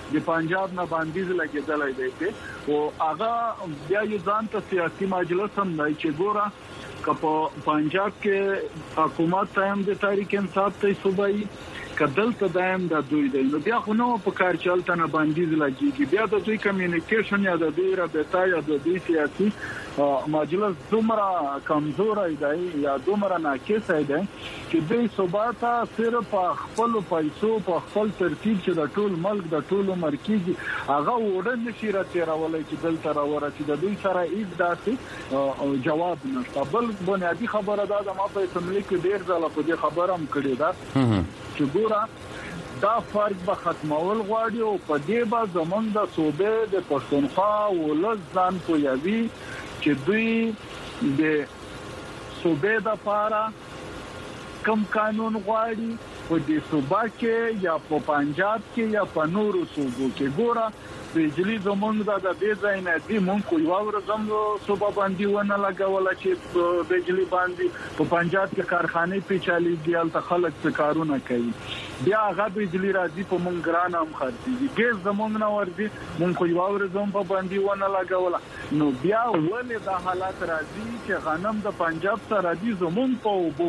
د پنجاب نه باندې لګیدلای دی او هغه بیا یو ځان ته سیاسي مجلس هم نه چې ګوره که پنجاب کې حکومت هم د تحریک انصاف ته صوبایي کدل ته دایم د دوی دی نو بیا خو نو په کار چلته نه باندې لګیږي بیا د دوی کمیونیکیشن یا د دوی رابطه یا د دوی سیاسي مجلس دومره کمزوري دی یا دومره ناقص دی چې دوی صوباته صرف خپل پیسو په خپل ترتیب چې د ټول ملک د ټول مرکزي هغه وړاندې نشي راځي چې دلته راورسي د دوی سره هیڅ داسې جواب نشته بل بنیادی خبره ده ما په اسمبلی کې ډیر ځله په دې خبره هم کړې ده چې ګوره دا فرق به ختمول غواړي او په دې به زمونږ د صوبې د پښتونخوا ولس ځان پوهوي چې دوی د صوبې د لپاره کم قانون غواړي په دې صوبه کې یا په پنجاب کې یا په نورو صوبو کې ګوره بجلی زمونږ د دې ځای نه دی مونږ یو ورځم صوبه باندې ونه لګول چې بجلی باندې په پنجاب کې کارخانه پیچالي دیال ته خلک څه کارونه کوي بیا هغه بجلی راځي په مونږ ګران هم خرڅي ګیس زمونږ نه ورځي مونږ یو ورځم په باندې ونه لګول نو بیا ولې دا حالت راځي چې غنم د پنجاب سره دی زمونږ په وبو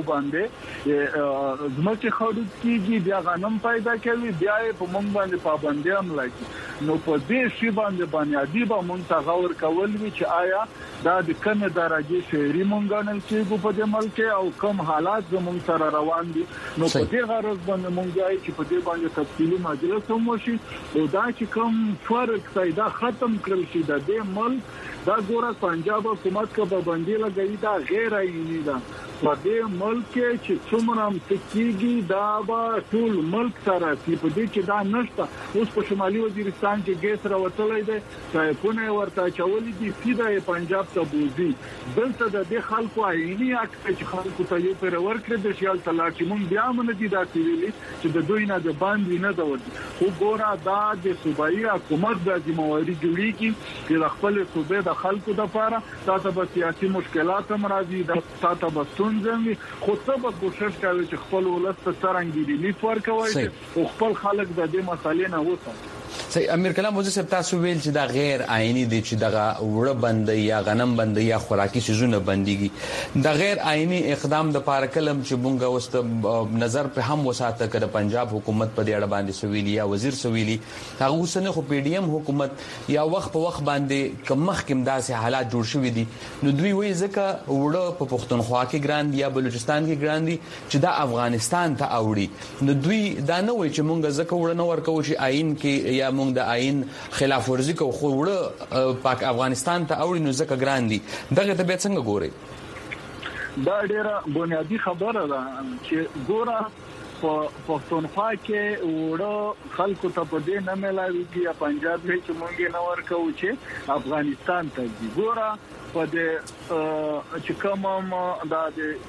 باندې زموږ خړوب کیږي بیا غنم پیدا کوي بیا په مونږ باندې پابندي هم لګي نو په دې شی باندې ادیبه مونږ ته غور کول وی چې آیا دا د کومه درجه شهري مونږ نه چې په دې ملک او کوم حالات زموږ سره روان دي نو په دې غرض باندې مونږ چې په دې باندې تفصیلی مجلس هم وشي او دا چې کوم فرق پیدا ختم کړل شي د دې ملک دا ګوره پنجاب حکومت کا پابندي لګئی دا غیر عیني ده په دې ملک چې څومره متکیږي دا به ټول ملک سره په دې کې دا نشته اوس په شمالي وزیرستان کې ګیس راوتلای دی چې ورته چولې دي سیده پنجاب ته بوزي دلته د دې خلکو عیني اکثر چې خلکو ته یو پر ورکړي د شیال تلاټ مونږ بیا مونږ دي دا سیویلي چې د دوی نه د باندې نه دا ورته خو ګوره دا د صوبایي حکومت د ذمہواری جوړیږي چې خپل صوبې د خلکو د لپاره تاسو به سیاسي مشکلات هم راځي د تاسو به ځنګي خو څه به کوشش کوي چې خپل ولست څنګه دي لیف ورکوي او خپل خلک د دې مسالې نه وڅ صحیح امیر کلام وزیر صاحب تاسو ویل چې دا غیر آئینی دي چې دغه وړه بند یا غنم بند یا خوراکي سيزونه بنديږي دا غیر آئینی اقدام د پاره کلم چې مونږه واست نظر په هم وساته کړه پنجاب حکومت په دې اړه باندې سویلی یا وزیر سویلی هغه وسنه خو پی ډی ایم حکومت یا وخت په وخت باندې کمخ کم داسې حالات جوړ شوې دي نو دوی وایي ځکه وړه په پښتونخوا کې ګران یا بلوچستان کې ګران دي چې دا افغانستان ته اوړي نو دوی دا نه وایي چې مونږه ځکه وړه نه ورکو چې آئین کې یا مونږ د آئین خلاف ورزي کو خو وړه پاک افغانستان ته اوړي نو ځکه ګران دي دغه ته به څنګه ګوري دا ډیره بنیادی خبره ده چې ګوره په پښتونخوا کې وړه خلکو ته په دې نه ملایوي یا پنجاب کې مونږ نه ورکو چې افغانستان ته دي ګوره په دې چې کوم دا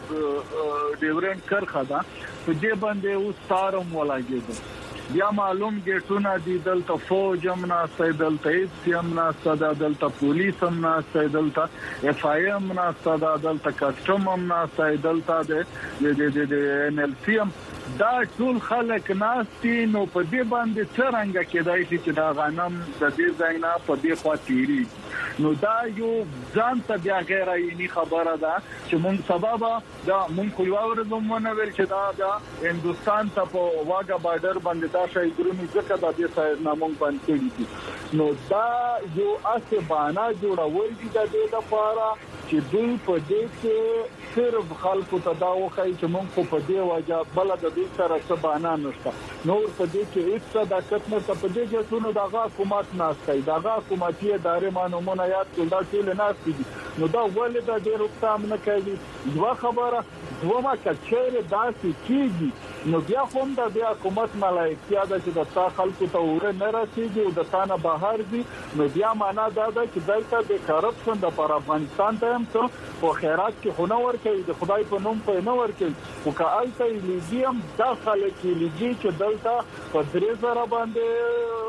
د ډیورنت کرخه ده په دې باندې اوس تارم ولاګي بیا معلوم ګټونه دي دلته فوج هم ناسته دلته ایس هم ناسته دلته پولیس هم ناسته دلته اف آی ام ناسته دلته کسټم هم ناسته دلته د ان ال سی هم دا ټول خلک ناستي نو په دې باندې څنګه کېدای شي چې دا غنم د دې ځای نه په دې خوا تیری نو دا یو ځان ته بیا غیر عیني خبره ده چې مونږ سبب دا مونږ یو ورځمونه ویل چې دا د هندستان ته په واګه بارډر باندې دا شای ګرونی ځکه د دې ځای نامونږ باندې کېږي نو دا یو اسه بانا جوړول دي د دې لپاره چې دوی په دې کې صرف خلکو ته دا وخی چې مونږ په دې وجه بل د دې سره څه بانا نشته نو په دې کې هیڅ صداقت نه په دې کې څونه دغه حکومت ناشته دغه حکومتي ادارې مانومونه یاد کول دا ټول ناشته دي نو دا ولې دا ډېر وختام نه کوي یو خبره دومره کچېره داسې کیږي نو بیا هم د بیا حکومت ملایکیا د چې د تا خلکو ته ور نه رسیږي او د تانه بهر دي نو بیا معنا دا ده چې دلته د کرپشن د پر افغانستان ته هم څه په خیرات کې خنور کوي د خدای په نوم په نه ور کوي او کالته لیګیم داخله کې لیګي چې دلته په 3000 باندې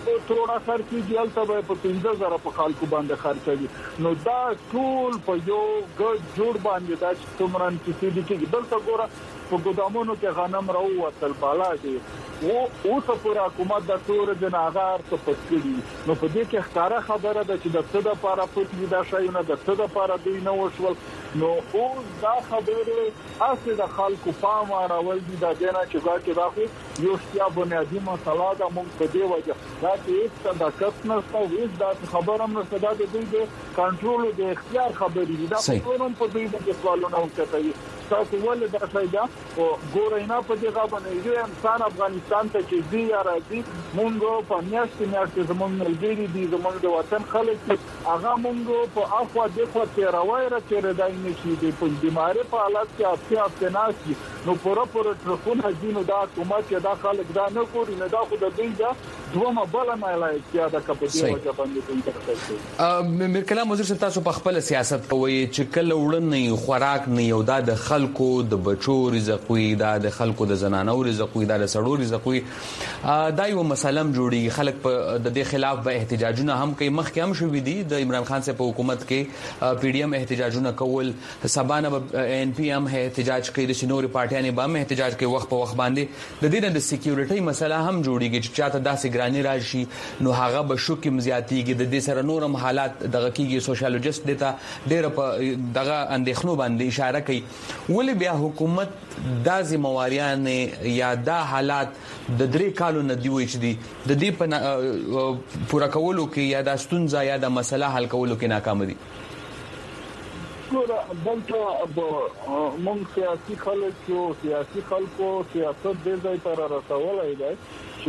تروړه خرڅي جلته به په 15000 په خلکو باندې خرڅوي نو دا ټول په یو ګډ جوړ باندې دا چې څومره کیسې دي کې دلته ګوره په ګودامونو کې غنم راووتل بالا دي او اوس پر حکومت د تور جناغار څخه پټکړي نو په دې کې ښکارا خبره ده چې د څه د لپاره پټ دا شایونه د څه د لپاره دوی نه وشول نو اوس دا خبره اسه د خلکو پام راول دي دا نه چې دا خو یو څه بنیادی مسله ده موږ په دې وجه دا چې د کسنه او دا خبره هم نه ده د دوی د کنټرول او د اختیار خبرې دي دا ټول په دوی د سوالونو کوي تاسو ولې دا ځای او ګورینا په دې غوښنه یو انسان افغانستان ته چې دی راځي مونږ په میاشتې زمونږ ملګری دي زمونږ د وطن خلک هغه مونږ په اخوا د خوا تیروي را چیرې نشي دي په بیماری په حالت کې اپته ناشي نو پوره ټرفونه دینو دا کومه چې دا خلک دا نه کوي نه دا خو د دې دا دومره بل نه لایق دا کپدي وجه باندې کوي میر کلام وزیر صاحب تاسو په خپل سیاست کوي چې کله وړن نه خوراک نه یو دا د خلکو د بچو رزق وي دا د خلکو د زنانو رزق وي دا د سړو رزق وي دا یو مسلم جوړي خلک په د دې خلاف به احتجاجونه هم کوي مخکې هم شوې دي د عمران خان صاحب په حکومت کې پی ډی ایم احتجاجونه کول سبانه ان پی ایم احتجاج کوي د شنوري پارټیانې به احتجاج کوي وخت په وخت باندې د دې د سکیورټي مسله هم جوړيږي چې چاته داسې ګرانی راشي نو هغه به شوکې مزياتيږي د دې سره نورم حالات دغه کېږي سوشالوجست دیتا ډېر په دغه اندېښنو باندې اشاره کوي ولې بیا حکومت د ذمہواریان یا دا حالات د درې کالو نه دی وای چې دی د دې په پورا کولو کې یا د ستونزه یا د مسله حل کولو کې ناکام دي ګوره دلته مونږ سیاسي خلکو سیاست دې ځای ته رسولای دی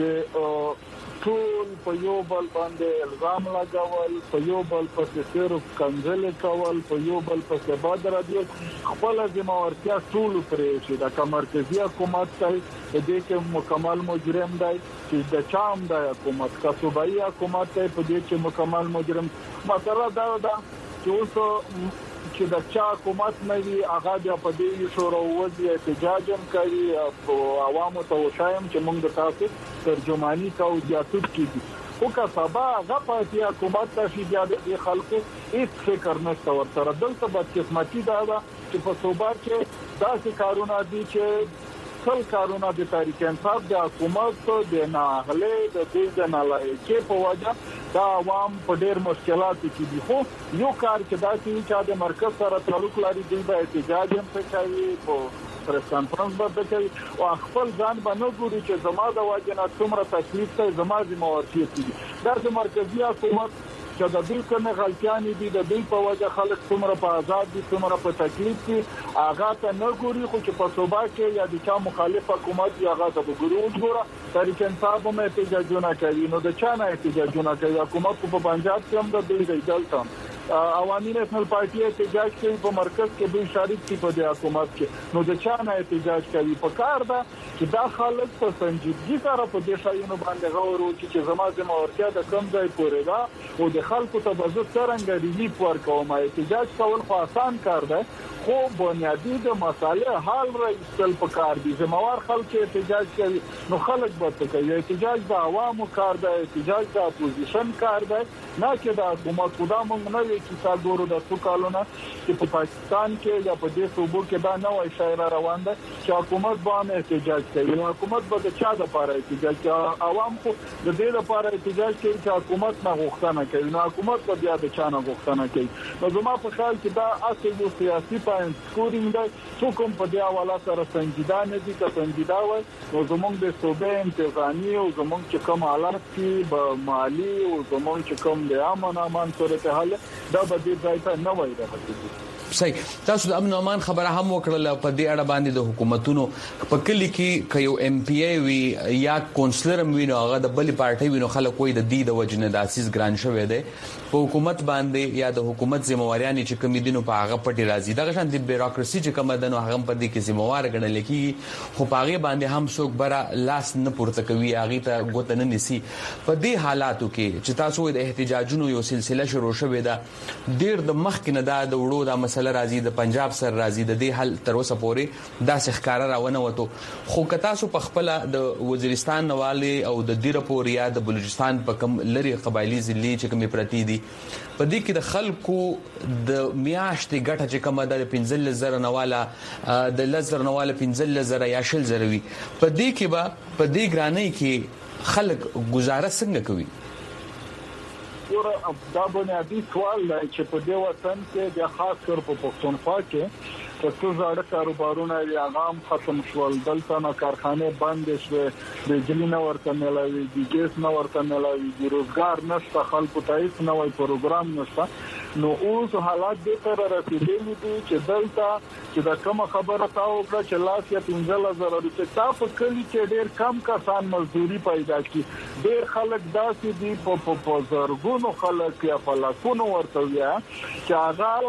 چې ټول په یو بل باندې الزام لګول په یو بل په سیرو کنځل کول په یو بل په سباد راځي خپل ذمہوارتیا ټول پرې شي د مرکزی حکومت ته دې کې مکمل مجرم دی چې د چام د حکومت کا صوبایي حکومت ته په دې کې مکمل مجرم مسله دا چې اوس چې د چا حکومت نه وي هغه د پدې شورا وځي احتجاج هم کوي او عوامو ته وشایم چې موږ د تاسو ترجمانی کوو جاسوس کیږي او که سبا هغه پاتې حکومت ته شي د خلکو هیڅ فکر نشته ورته دلته بدقسمتي دا چې په صوبار کې داسې کارونه دي چې ټول کارونه د تاریخ انصاف د حکومت د ناغله د دې نه لایقې په وجه دا عوام په ډېر مشکلاتو کې دي خو یو کار چې دا چې د مرکز سره تعلق لري دوی به احتجاج هم کوي په پریس کانفرنس باندې کوي او خپل ځان باندې ګوري چې زما د واجب نه څومره تکلیف ته زما ذمہوارتي دي دا د مرکزی حکومت چې د دې کومه غلطیانې دي د دې په وجه خلک څومره په آزاد دي څومره په تکلیف دي هغه ته نه ګوري خو چې په صوبا کې یا د چا مخالف حکومت یا هغه ته ګوري تاریخ انصاف هم احتجاجونه کوي نو د چا نه احتجاجونه کوي حکومت په پنجاب کې هم د دې دلته عوامي نېشنل پارټي احتجاج کوي په مرکز کې به شریک دي په د حکومت کې نو د چا نه احتجاج کوي په کار ده چې دا خلک په سنجیدګي سره په دې شایونو باندې غور وکړي چې زما ذمہوارتیا د کم ځای پورې ده او د خلکو ته به زه څنګه ریلیف ورکوم احتجاج کول خو آسان کار ده خو بنیادی د مسالې حل راځل په کار دي زموار خلک احتجاج کوي نو خلک به کوي احتجاج د عوامو کار ده احتجاج د اپوزیشن کار ده نه چې د حکومت خدا مونږ نه وي چې تاسو ګورو د څو کالونه چې په پاکستان کې یا په دې صوبو کې دا نه وای شاعر روان ده چې حکومت باندې احتجاج کوي حکومت به د چا د لپاره احتجاج کوي عوام خو د دې لپاره احتجاج کوي چې حکومت نه غوښتنه کوي نو حکومت به بیا د چا نه غوښتنه کوي نو زما په خیال کې دا اصل یو سیاسي سکورینګ دی څوک هم په دې حواله سره سنجیده نه دي که سنجیده وای نو زموږ د صوبې انتظامی او زموږ چې کوم حالات کې به مالی او زموږ چې کوم د امان صورتحال دا به دې ځای ته نه وای راځي صحیح تاسو د امن او امان خبره هم وکړه په دې اړه باندې د حکومتونو په کلی کې کيو ام پی ای وی یا کونسلر وینو هغه د بلی پارټي وینو خلک وای د دې د وجنه د اساس ګران شوی دی په حکومت باندې یا د حکومت ذمہواریان چې کوم دینو په هغه پټي راځي دغه شان د بیروکراسي چې کوم دنو هغه په دې کې ذمہوار ګڼل کیږي خو په هغه باندې هم څوک برا لاس نه پورته کوي هغه ته ګوت نه نسی په دې حالاتو کې چې تاسو د احتجاجونو یو سلسله شروع شوه ده ډیر د مخ کې نه د وړو د مسله راځي د پنجاب سر راځي د دې حل تر اوسه پورې دا ښکارا راونه وته خو کتا سو په خپل د وزیرستان نواله او د دیره پور یا د بلوچستان په کم لری قبایلی ضلع چې کومې پرتی دي په دې کې د خلکو د میاشتې ګټه چې کومه د 15000 نواله د 10000 نواله 15000 یا 10000 وي په دې کې به په دې ګرانۍ کې خلک گزاره څنګه کوي ګوره دا بنیادی سوال دی چې په دې وطن کې د خاص کر په پښتونخوا کې څو زړه کاروبارونه یا عام ختم شول دلته نو کارخانه بند شوه بجلی نه ورته ملوي د ګیس نه ورته ملوي د روزګار نشته خلکو ته هیڅ نوې پروګرام نشته نو اوس حالات دې تر رسیدلي دي چې دلته چې دا کوم خبره تاو کړه چې لاس یا 15000 روپۍ تاسو کلی کې ډېر کم کسان مزدوري پیدا کی ډېر خلک داسې دي په زرګونو خلک یا په لاکونو ورته ویا چې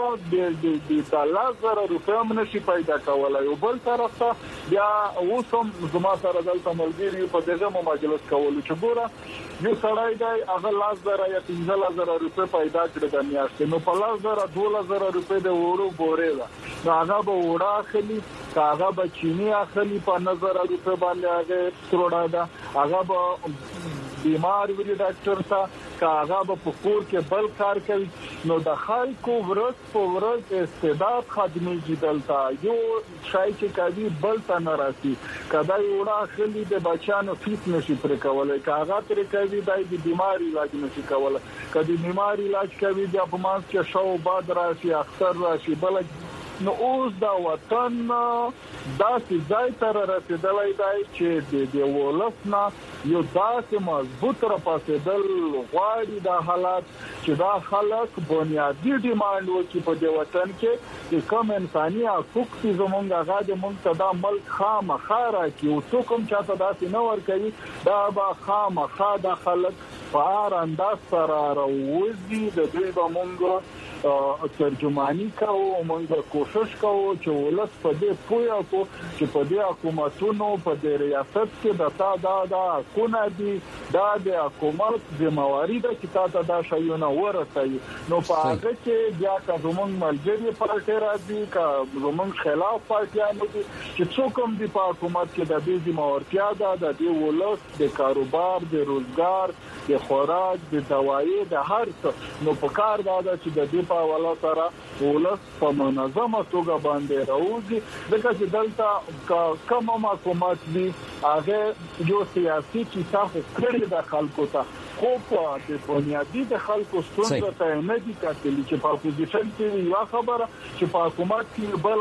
هغه د 10000 روپۍ هم نشي پیدا کولای او بل طرف ته بیا اوسم زما سره دلته ملګری په دغه مجلس کولو چې ګوره یو سړی دی هغه 10000 یا 15000 روپۍ پیدا کړی د میاشتې نو په 10000 12000 روپۍ د وړو بورې ده نو هغه به وړا اخلي هغه به چینی اخلي په 9000 روپۍ باندې هغه تروړا ده هغه به بیمار وي ډاکټر ته هغه به په کور کې بل کار کوي نو د خلکو ورځ په ورځ استعداد خدمي دلته یو شای چې کوي بل ته نه راسي کدا وړا خلی د بچانو فیس نشي پر کولای کاغه پر کوي د بیماری علاج نشي کولای کدي بیماری علاج کوي د په مانس کې شو باد راشي اختر راشي بل نو اوس دا وطن داسې ځای ته رسیدلی دی چې د ولسنا یو داسې مضبوط را پاسېدل غواړي د حالات چې دا خلک بنیادی ډیماند وکړي په دې وطن کې چې کوم انساني حقوق چې زمونږ هغه د مونږ ته دا ملک خامخا راکړي او څوک هم چاته داسې نه ورکوي دا به خامخا د خلک په هر انداز سره راوځي د دوی به مونږ ترجمانی کوو موږ کوشش کوو چې ولس په دې پوهه کو چې په دې حکومتونو په دې ریاست کې دا کونه دي دا د حکومت ذمہواری ده چې تاسو دا شایونه ورسوي نو په هغه کې بیا کوم ملګری پارټي راځي کوم خلاف پارټیانو دي چې څوک هم دی په حکومت کې د دې ذمہورتیا ده د دې ولس د کاروبار د روزګار د خوراک د دوايي د هر څه نو په کار دا چې د دې په حواله سره ولس په منظمه توګه باندې راوځي ځکه چې دلته کوم حکومت دی هغه یو سیاسي چې تاسو کړی د خلکو ته خو په د بنیادی د خلکو ستونزه ته نه دي کتلی چې په اپوزیشن کې یو خبره چې په حکومت کې بل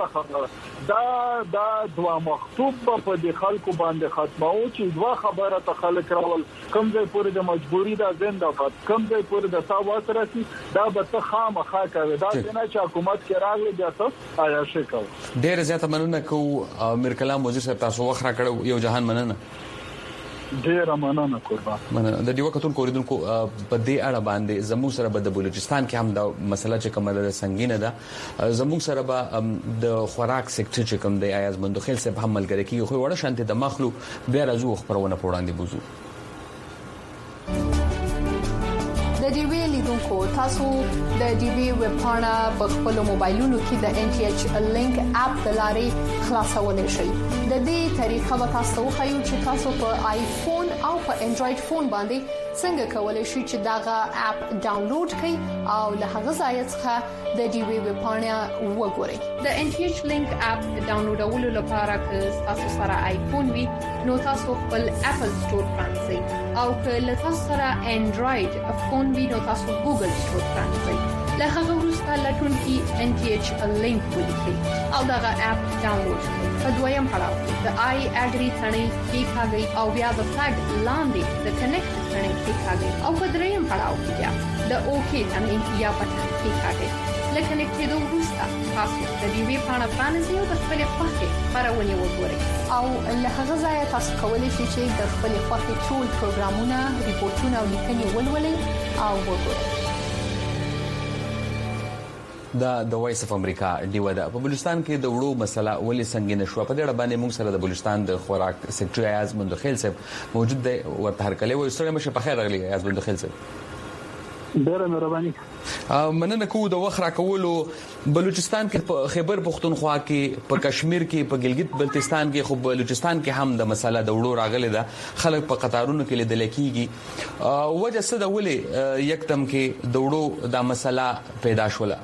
خبره دا دوا مخطوب په د خلکو باندې ختمو چې دوا خبره ته خلک راول کوم ځای پورې د مجبوری دا زنده‌باد کوم ځای پورې د تاوات راسي دا به ته خامخا کوي دا نه چې حکومت کې راغلی بیا تاسو آیا شي کوي ډېر زیاته مننه کو امیر کلام وزیر صاحب تاسو وخت را کړو یو جهان مننه ډیر مننه قربان مننه د دیو کتون کوریدونکو په دې اړه باندې زموږ سره به د بلوچستان کې هم دا مسله چې کومه سنگینه ده زموږ سره به د خوراک سېکټر چې کوم دی ایاز مندوخیل صاحب هم ملګری کیږي خو وړه شانته د مخلو بیا راځو خبرونه پوراندې بوزو د ډي وی لیدونکو تاسو د ډي وی ویب پاڼه په خپل موبایلونو کې د ان ټي ایچ لینک اپ د لارې خلاصولای شئ د دې طریقه به تاسو خو چې تاسو په آیفون او په انډراید فون باندې څنګه کولای شئ چې داغه اپ ډاونلوډ کړئ او له هغه ځای څخه د ډي وی ویب پاڼه وګورئ د ان ټي ایچ لینک اپ ډاونلوډولو لپاره که تاسو سره آیفون وي نو تاسو خپل اپل سٹور پرانځئ او که له تاسو سره انډراید فون وي نو تاسو ګوګل سٹور پرانځئ له هغه وروسته لټون کې ان ټي ایچ لینک ولیکئ او دغه اپ ډاونلوډ کړئ په دویم پړاو د آی اګری ثنې کې کاږي او بیا د فلګ لاندې د کنیکټ ثنې کې کاږي او په دریم پړاو کې بیا د اوکی ثنې یا پټ کې کاږي لکه نکته د وروسته تاسو د دې وی پاڼه پرانځئ او د خپل خوښه خبرونه وګورئ او له هغه ځای تاسو کولی شئ چې د خپل خوښه ټول پروګرامونه ریپورتونه او لیکنې ولولئ او وګورئ د وایس اف امریکا دیو ده په بلوچستان کې د وړو مسله ولې سنگینه شو په دې اړه باندې موږ سره د بلوچستان د خوراک سېکټر ایاز مندوخیل صاحب موجود دی ورته هرکلی وایي ستړي مشه په خیر راغلی ایاز مندوخیل صاحب سلام علیکم. ډیر مننه. د دې وخت ټول کوریدونکو تاسو د ډي وی ویب پاڼه فرانسوي او د خپل اپل سٹور فرانسوي له هغه وروسته لټون کې ان ټي ایچ لینک اپ ډاونلوډ ډېر مهرباني. مننه کوو د وخت راکولو. بلوچستان کې په خیبر پختونخوا کې په کشمیر کې په ګلګت بلتستان کې خو بلوچستان کې هم د مسله د وړو راغله ده خلک په قطارونو کې لیدل کېږي. وجه څه د ولې یکدم کې د وړو د مسله پیدا شوله؟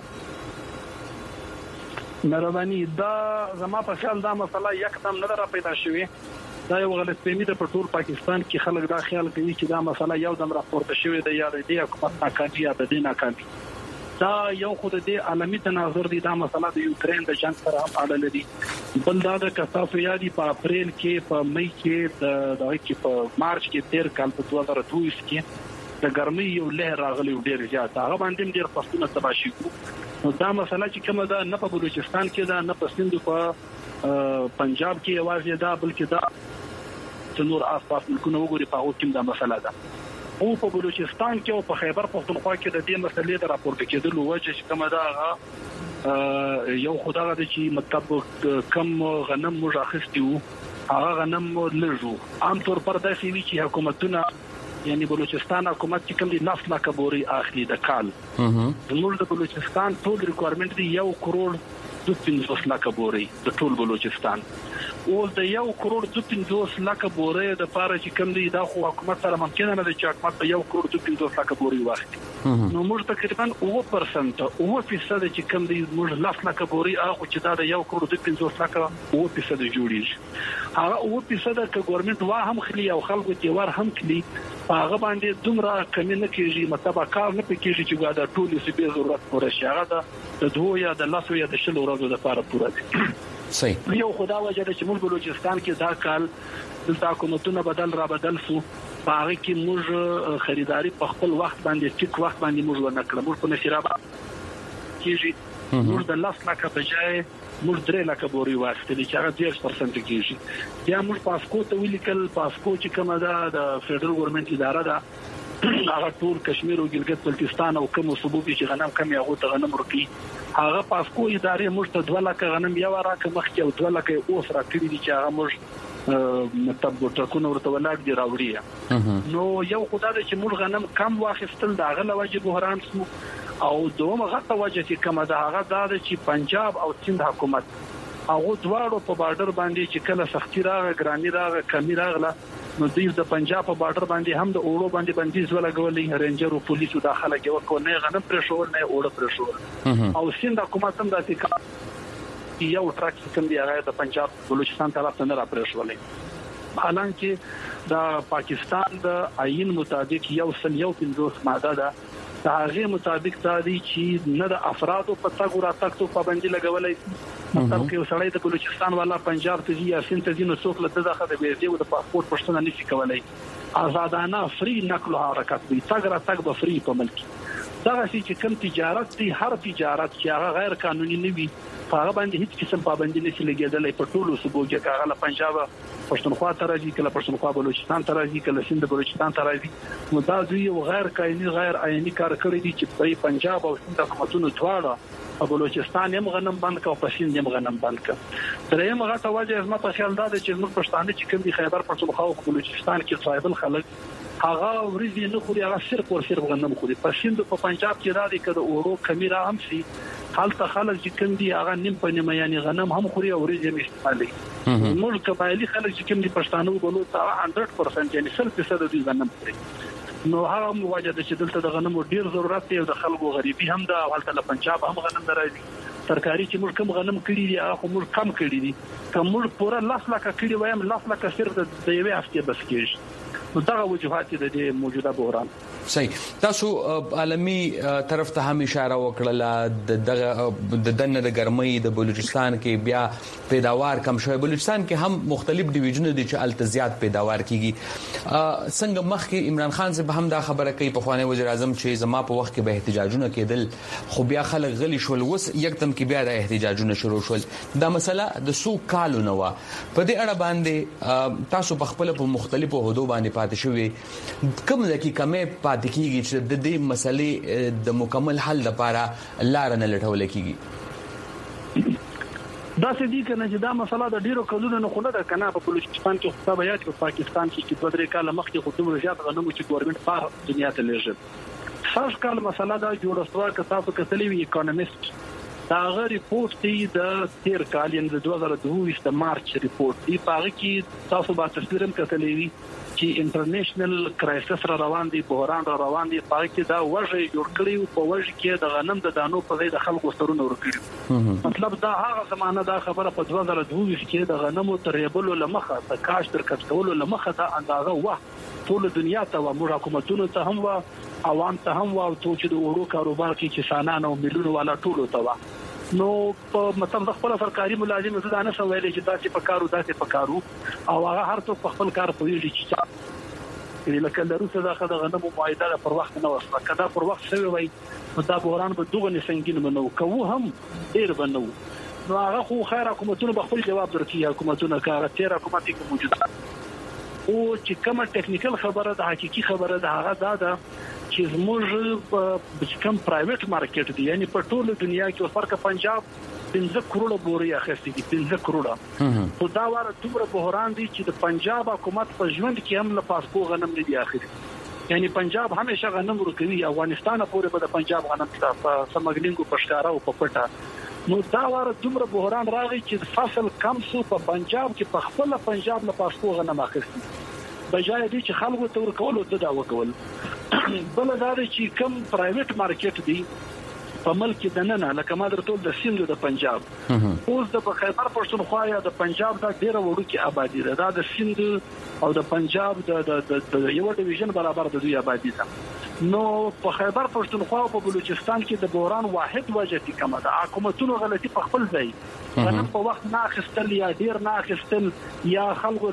مهرباني دا زما په خیال دا مسله یکدم نه را پیدا شوه. دا یو غلطفهمي ده په ټول پاکستان کې. خلک دا خیال کوي چې دا مسله یو دم راپورته شوې ده یا د دې حکومت ناکامي یا د دې ناکامي. دا یو خود دې عالمي تناظر دي. دا مسله د یوکرين د جنگ سره هم اړه لري. بل دا د کثافو یادي په اپریل کې په مئی کې د کې په مارچ کې 13 کال په 2022 کې د ګرمۍ یو لهر راغلی ډېر زیات. هغه باندې ډېر پښتون تباشي کو. نو دا مسله چې کومه ده نه په بلوچستان کې ده نه په سند په پنجاب کې یوازې دا بلکې دا چې نور آسپاس ملکونه وګوري په هغه کې دا مسله ده. او په بلوچستان کې او په خیبر پختونخوا کې د دې مسلې د راپورته کېدلو وجه چې کومه ده هغه یو خدای د چې مطلب کم غنم موږ اخیستي وو هغه غنم لږو. عام طور پر داسې وی چې حکومتونه یعنی بلوچستان حکومت چې کوم دي 9 لک بوري اخلي د کال. زموږ د بلوچستان ټول ریکوایرمنت دی 1 کروڑ 250 لک بوري د ټول بلوچستان. او د 1 کروڑ 250 لک بوري د پاره چې کوم دي دا خو حکومت سره ممکن نه دی چې حکومت په 1 کروڑ 250 لک بوري واخلي. نو موږ تقریبا 9% چې کوم دي موږ 10 لک بوري هغه چې دا د 1 کروڑ 250 لک 9% جوړیږي. هغه 9% ک ګورنمنت وا هم خلی او خلکو تی ور هم خلی هغه باندې دومره کمی نه کیږي. مطلب کار نه پکېږي چې دا ټول څه به ضرورت پوره شي. هغه د 2 یا د 10 یا د 10 ورځې لپاره پوره دي. صحیح. یو خدا وجه چې موږ بلوچستان کې دا کال د حکومتونو بدل شو. هغه کې موږ خریداري په خپل وخت باندې ټیک وخت باندې موږ ورنکړه. موږ په نشرابه کېږي موږ د 10 لک بجای موږ 3 لک بوري واستلې چې هغه 10% کېږي. بیا موږ پاسپورت ته ولیکل. پاسپورت چې کومه ده د فدرال ګورنمنت اداره ده هغه ټول کشمیر او ګلګت بلتستان او کوم صوبو چې غنم کم یغو ته غنم ورکی. هغه پاسپورت ادارې موږ ته 2 لک غنم یو راکه مخکې او 2 لک اوس راکړي دي چې هغه موږ مطلب ټکونه ورته ولاګ دي راوړي. نو یو خدای چې موږ غنم کم واخیستل دا غل وجه بحران سو. او دومره غټه وجه چې کومه ده هغه دا چې پنجاب او سند حکومت هغه دواړو په بارډر باندې چې کله سختي راغله ګرانی راغله کمی راغله نو د پنجاب په بارډر باندې هم د اورو باندې ولګولې رینجر او پولیسو داخله کې ورکو نه غنم پر شو نه اورو پر شو. او سند حکومت هم داسې یو ټرک کوم دی هغه د پنجاب بلوچستان طرف ته نه را پر شولې. حالانکه د پاکستان د آئین مطابق یو 150 ماده ده. دا هغه مطابق دا دي چې نه د افرادو په تګ او راتګ پابندي لګولې. مطلب کې وسړی د بلوچستان والا پنجاب ته یا سند ته نو څوک له دغه د ویزې او د پاسپورت پښتنه نشي کولای. آزادانه فری نقل او حرکت وي. تګ راتګ به فری په ملک. دا چې کوم تجارت دي هر تجارت چې هغه غیر قانوني نه وي هغه باندې هیڅ قسم پابندي نشي لګیدلې. په ټولو صوبو کې هغه له پنجاب پښتونخوا ته راځي کله پښتونخوا بلوچستان ته راځي کله سند بلوچستان ته راځي. نو دا دوی غیر قانوني غیر آئینی کار کړی دي چې په پنجاب او سند حکومتونو دواړه په بلوچستان هم غنم بند کا او په سند هم غنم بند کا. درېم هغه وجه زما په خیال دا چې موږ پښتانه چې کوم دي خیبر پښتونخوا او بلوچستان کې صایبل خلک هغه ورځي نه خوري هغه صرف غنم خوري. په سند په پنجاب کې را دي کده اورو کمی را هم سي حالت خلک چې کوم دي هغه نیم په نیم یعنی غنم هم خوري او ورځي هم استعمالي. موږ قبایلی خلک چې کوم دي پښتانه بلوچ 100% یعنی 100% دي غنم خوري. نو هغه مواجهه چې دلته د غنمو ډیر ضرورت دی او د خلکو غریبي هم ده. حالت له پنجاب هم غنم درایي. ترکاری چې موږ کوم غنم کړی دي هغه موږ کم کړی دي. کوم موږ پورا 10 لک کړی وایم 10 لک صرف د یوې هفته بس کېږي. نو دا وجوهات د موجوده بحران. صحیح. تاسو عالمی طرف ته هم اشاره وکړه د دنه د ګرمۍ د بلوچستان کې بیا پیداوار کم شوی. بلوچستان کې هم مختلف ډیویژن دي چې التزیات پیداوار کیږي. څنګه مخکې عمران خان صاحب هم دا خبره کوي په خواني وزیر اعظم چې زما په وخت کې به احتجاجونه کېدل خو بیا خلک غلي شول. وس یکدم کې بیا د احتجاجونه شروع شول. دا مسله د سو کالو نه و. په دې اړه باندې تاسو په خپل په مختلفو هدو باندې پاتې شوې کوم ځکه کمې پاتې کیږي چې د دې مسلې د مکمل حل لپاره لار نه لټول کیږي. دا څه دي کنه چې دا مسله د ډیرو کلونو نه خونه ده کنه. په بلوچستان کې حسابيات په پاکستان کې 2-3 کال مخکې خودمو زیات غنمو چې ګورنمنت په دنیا ته لېږل ساش کال مسله دا جوړستوا که تاسو کتلی وی اکونومیست دا غیر ریپورت دی د تیر کال یعنی د 2022 د مارچ ریپورت دی پاره کې تاسو به تصویرم کتلی وی چې انټرنیشنل کرایسس را روان دي بحران را روان دي پاره کې دا وجه جوړ کړی په وجه کې د غنم د دانو په ځای د خلکو سترونه ورکړي مطلب دا هغه زمانه دا خبره په 2022 کې د غنمو ترېبلو لمخه د کاش تر کټولو لمخه دا اندازه و ټول دنیا ته و موږ حکومتونو ته هم و عوام ته هم و ټول چې د وړو کاروبار کې کسانان او ملیونو والا ټول ته و نو په مطلب خپل سرکاري ملازم زه دا نه سوالې چې تاسو په کارو داسې په کارو او هغه هر څوک په خپل کار پوهیږي چې لکه د روسه دغه د غنمو معاهده پر وخت نه وسله کدا پر وخت شوی وای دا بحران به دوه نسنګین منو کوو هم ډیر بنو نو هغه خو خیر حکومتونو به خپل جواب درکړي حکومتونو کار تیر حکومت کې موجوده او چې کومه ټیکنیکل خبره د حقيقي خبره د هغه دا چې زموږ کوم پرایویټ مارکیټ دی یعنی په ټوله دنیا کې فرق پنجاب 15 کروڑه بوري اخیستي دي 15 کروڑه خو دا واره دومره بحران دی چې د پنجاب حکومت په ژوند کې هم له پاسپو غنم نه دی اخیستي یعنی پنجاب همیشه غنم ورکوي افغانستان پورې به د پنجاب غنم په سمګلینګو پښکارا او په پټه نو دا واره دومره بحران راغی چې فصل کم سو په پنجاب کې په خپل پنجاب له پاسپو غنم اخیستي بجای دي چې خلکو ته ورکول او دا وکول بل دا چې کوم پرایویټ مارکیټ دی په ملک د نننه لکه ما درته د سیند د پنجاب اوس د خیبر پښتونخوا یا د پنجاب دا ډیره وړوکی آبادی ده دا د سیند او د پنجاب د یو ډیویژن برابر د دوی آبادی ده نو په خیبر پښتونخوا او په بلوچستان کې د بحران واحد وجه کومه ده حکومتونو غلطي په خپل ځای غنم په وخت نه اخیستل یا ډیر نه اخیستل یا خلکو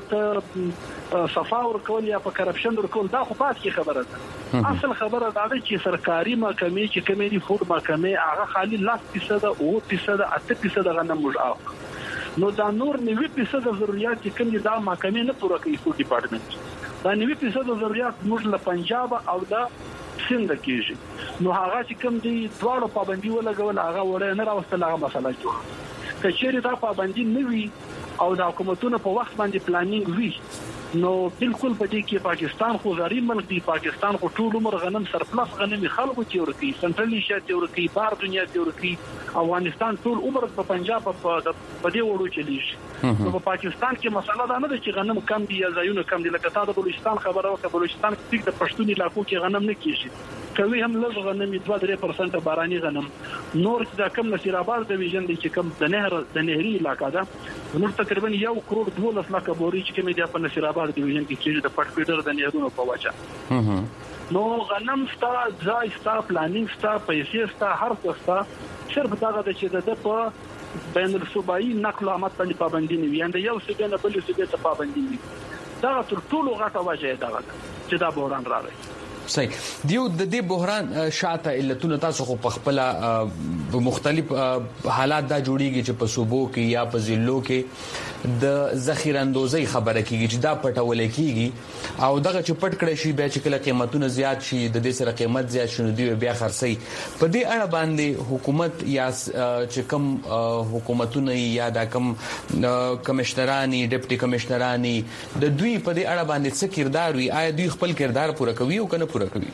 ته صفا ورکول یا په کرپشن ورکول دا خو پات کې خبره ده اصل خبره دا ده چې سرکاري محکمې چې کومې دي فود محکمې هغه خالي 10% او 8% 8% غنم موږ نو دا نور 90% ضرورت چې کوم دي دا محکمې نه پوره کوي فود ډپارټمنټ دا 90% ضرورت موږ له پنجاب او د سند کېږي نو هغه چې کوم دي دواړو پابندي ولګول هغه وړه نه راوستل هغه مسله جوړه کچېری دا پابندي نه وي او د حکومتونو په وخت باندې پلانینګ وي نو بالکل په دې کې پاکستان خو غریب ملک دی پاکستان خو ټول عمر غنم سرپلس غنم خلکو ته ورکی سنټرل ایشیا ته ورکی بار دنیا ته ورکی افغانستان ټول عمر په پنجاب په دې وړو چلیږي نو په پاکستان کې مسله دا نه ده چې غنم کم دي یا ځایونه کم دي لکه تاسو د بلوچستان خبره وکړه بلوچستان کې د پښتون علاقو کې غنم نه کیږي کوي هم لږ غنم 2-3% باراني غنم نور چې دا کم نصیر آباد ډیویژن دی چې کم د نهري علاقہ ده نور تقریبا 1 کروڑ 12 لک بوري چې کومه د نصیر آباد ډیویژن کې چې د پټ پیډر د نهرونو په وجه نو غنم ستا ځای ستا پلانینګ ستا پیسې ستا هر څه ستا صرف دا د چې د په بین الصوبایي نقل عامه باندې پابندي نه وي اند یو څه نه بل څه ته پابندي وي دا ټول غټه وجه ده چې دا بحران راغی صحیح دیو د دې بحران شاته علتونه تاسو خو په خپل مختلف حالات دا جوړیږي چې په صوبو کې یا په ضلعو کې د ذخیره اندوزي خبره کیږي چې دا پټول کیږي او دغه چې پټ کړی شي بیا چې کله قیمتونه زیات شي د دې سره قیمت زیات شونه دی بیا خرڅي په دې اړه باندې حکومت یا چې کوم حکومتونه یا د کوم کمشنرانی ډیپټي کمشنرانی د دوی په دې اړه باندې څه کردار وي آیا دوی خپل کردار پوره کوي او کنه پوره کوي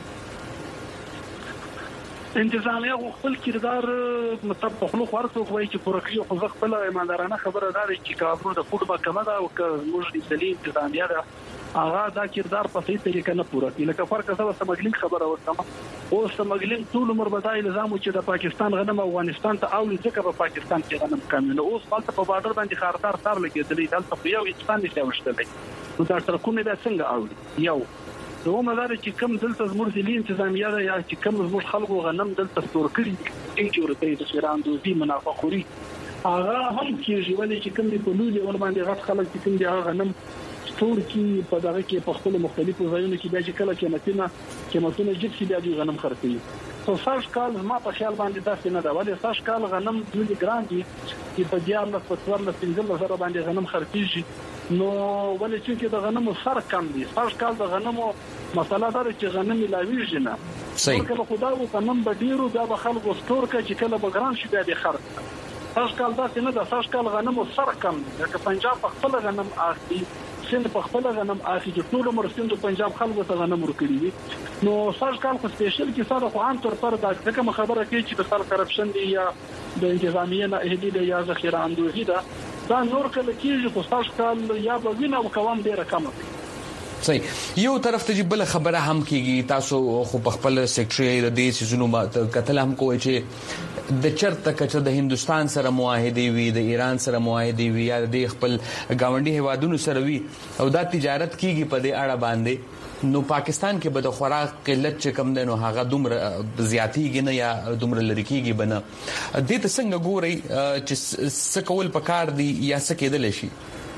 انتظامیه خپل کردار مطلب په خلکو ورته کوي چې پوره کوي خو ځکه خپل ایماندارانه خبره ده چې کابو د فوټ محکمه ده او موږ د دلی انتظامیه ده هغه دا کردار په صحیح طریقه نه پوره کوي لکه فرق څه سمګلینګ خبره ورته او سمګلینګ ټول عمر بدای الزام چې د پاکستان غنم افغانستان ته او ځکه په پاکستان کې غنم کم نه اوس په بارډر باندې خاردار تار لګیدلی دلته یو انسان نشي وشتلې نو دا ټرکونه به څنګه اوري یو نو مدار چې کم دلته زموږ ځلې انتظامیه ده یا چې کم زموږ خلکو غنم دلته ستور کړي چې ورته د شیراندوزي منافخوري هغه هم کېږي ولې چې کم دی په لولي ول باندې غټ خلک چې کم دی هغه غنم ستور کې په دغه کې په خپل مختلفو ځایونو کې بیا چې کله قیمتونه جګ بیا دی غنم خرڅي خو ساش کال ما په خیال باندې داسې نه ده ولې ساش کال غنم دوی ګران دي چې په دیار له 14-15 باندې غنم خرڅيږي نو ولې چې د غنمو سر کم دي ساش کال د غنمو مسله دا چې غنم ملاویږي نه صحیح کله خدای او غنم به ډیرو دا به خلکو ستور کې چې کله بګران شي بیا د خرڅ ساش کال دا څنګه د ساش کال غنمو سر کم دي که پنجاب خپل غنم اخلي سند په خپل غنم اخی چې ټول عمر سند پنجاب خلکو ته غنم ورکړي دي نو ساج کال خو سپیشل کې سره خو عام طور پر دا کوم خبره کوي چې د سر کرپشن دی یا د انتظامیه نه اهلی دی یا ذخیره اندوزی ده دا نور کله کېږي خو ساج کال یا به وینه او کوم ډیره کم وي. صحیح. یو طرف ته بل خبره هم کیږي تاسو خو په خپل سیکټری د دې سيزونو کتل هم کوی چې د چرته کچ د هندستان سره معاهده وي د ایران سره معاهده وي یا د خپل گاونډي هوادونو سره وي او دا تجارت کیږي په دې اړه باندې نو پاکستان کې به د خوراک قلت چې کم ده نو هغه دومره زیاتیږي نه یا دومره لری کیږي بنه دې ته څنګه ګوري چې څه کول پکار دي یا څه کېدل شي.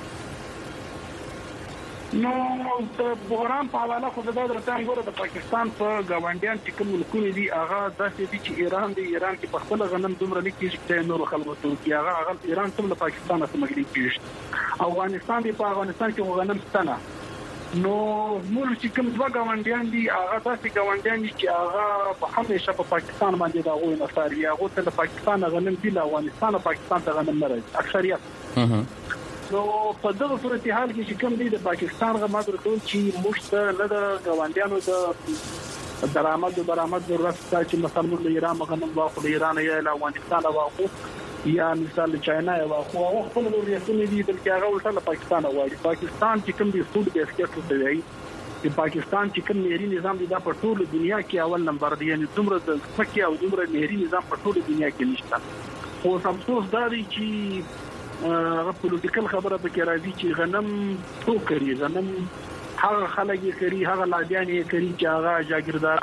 نو د بحران په حواله خو د درته غوړه د پاکستان په گاونډیان چې کوم ملکونه دي هغه داسې دي چې ایران کې په خپل غنم دومره لیکي چې نور خلکو ته کې هغه ایران ته له پاکستان سره مګړي کیږي. افغانستان دی په افغانستان کې غنم ستنه نو موږ چې کوم دوه گاونډیان دي هغه داسې گاونډیان دي چې هغه په همیشه په پاکستان باندې دا غوښنه نصاری هغه ته د پاکستان غنم دی له افغانستان او پاکستان ته غنم نه راځي اکثریت. نو په دغه صورتحال کې چې کوم دی د پاکستان غماد ورته چې مشته نه د غونډیانو د درآمد ضرورت چې مثلا د ایران غنم واخلو د ایران یا له افغانستان واخلو یا مثال چاینا واخلو او خپل ضرورتونه دي بلکې هغه ولته له پاکستان واړي. پاکستان چې کوم دی فود بیسکټ ته وایي چې پاکستان چې کوم نهري نظام دی دا په ټول دنیا کې اول نمبر دی یعنی دومره د فقې او دومره نهري نظام په ټول دنیا کې نشته. خو افسوس دا دی چې هغه پولیټیکل خبره به کې راځي چې غنم څو کوي غنم هغه خلک یې کوي هغه لادیان یې کوي چې هغه جاګیردار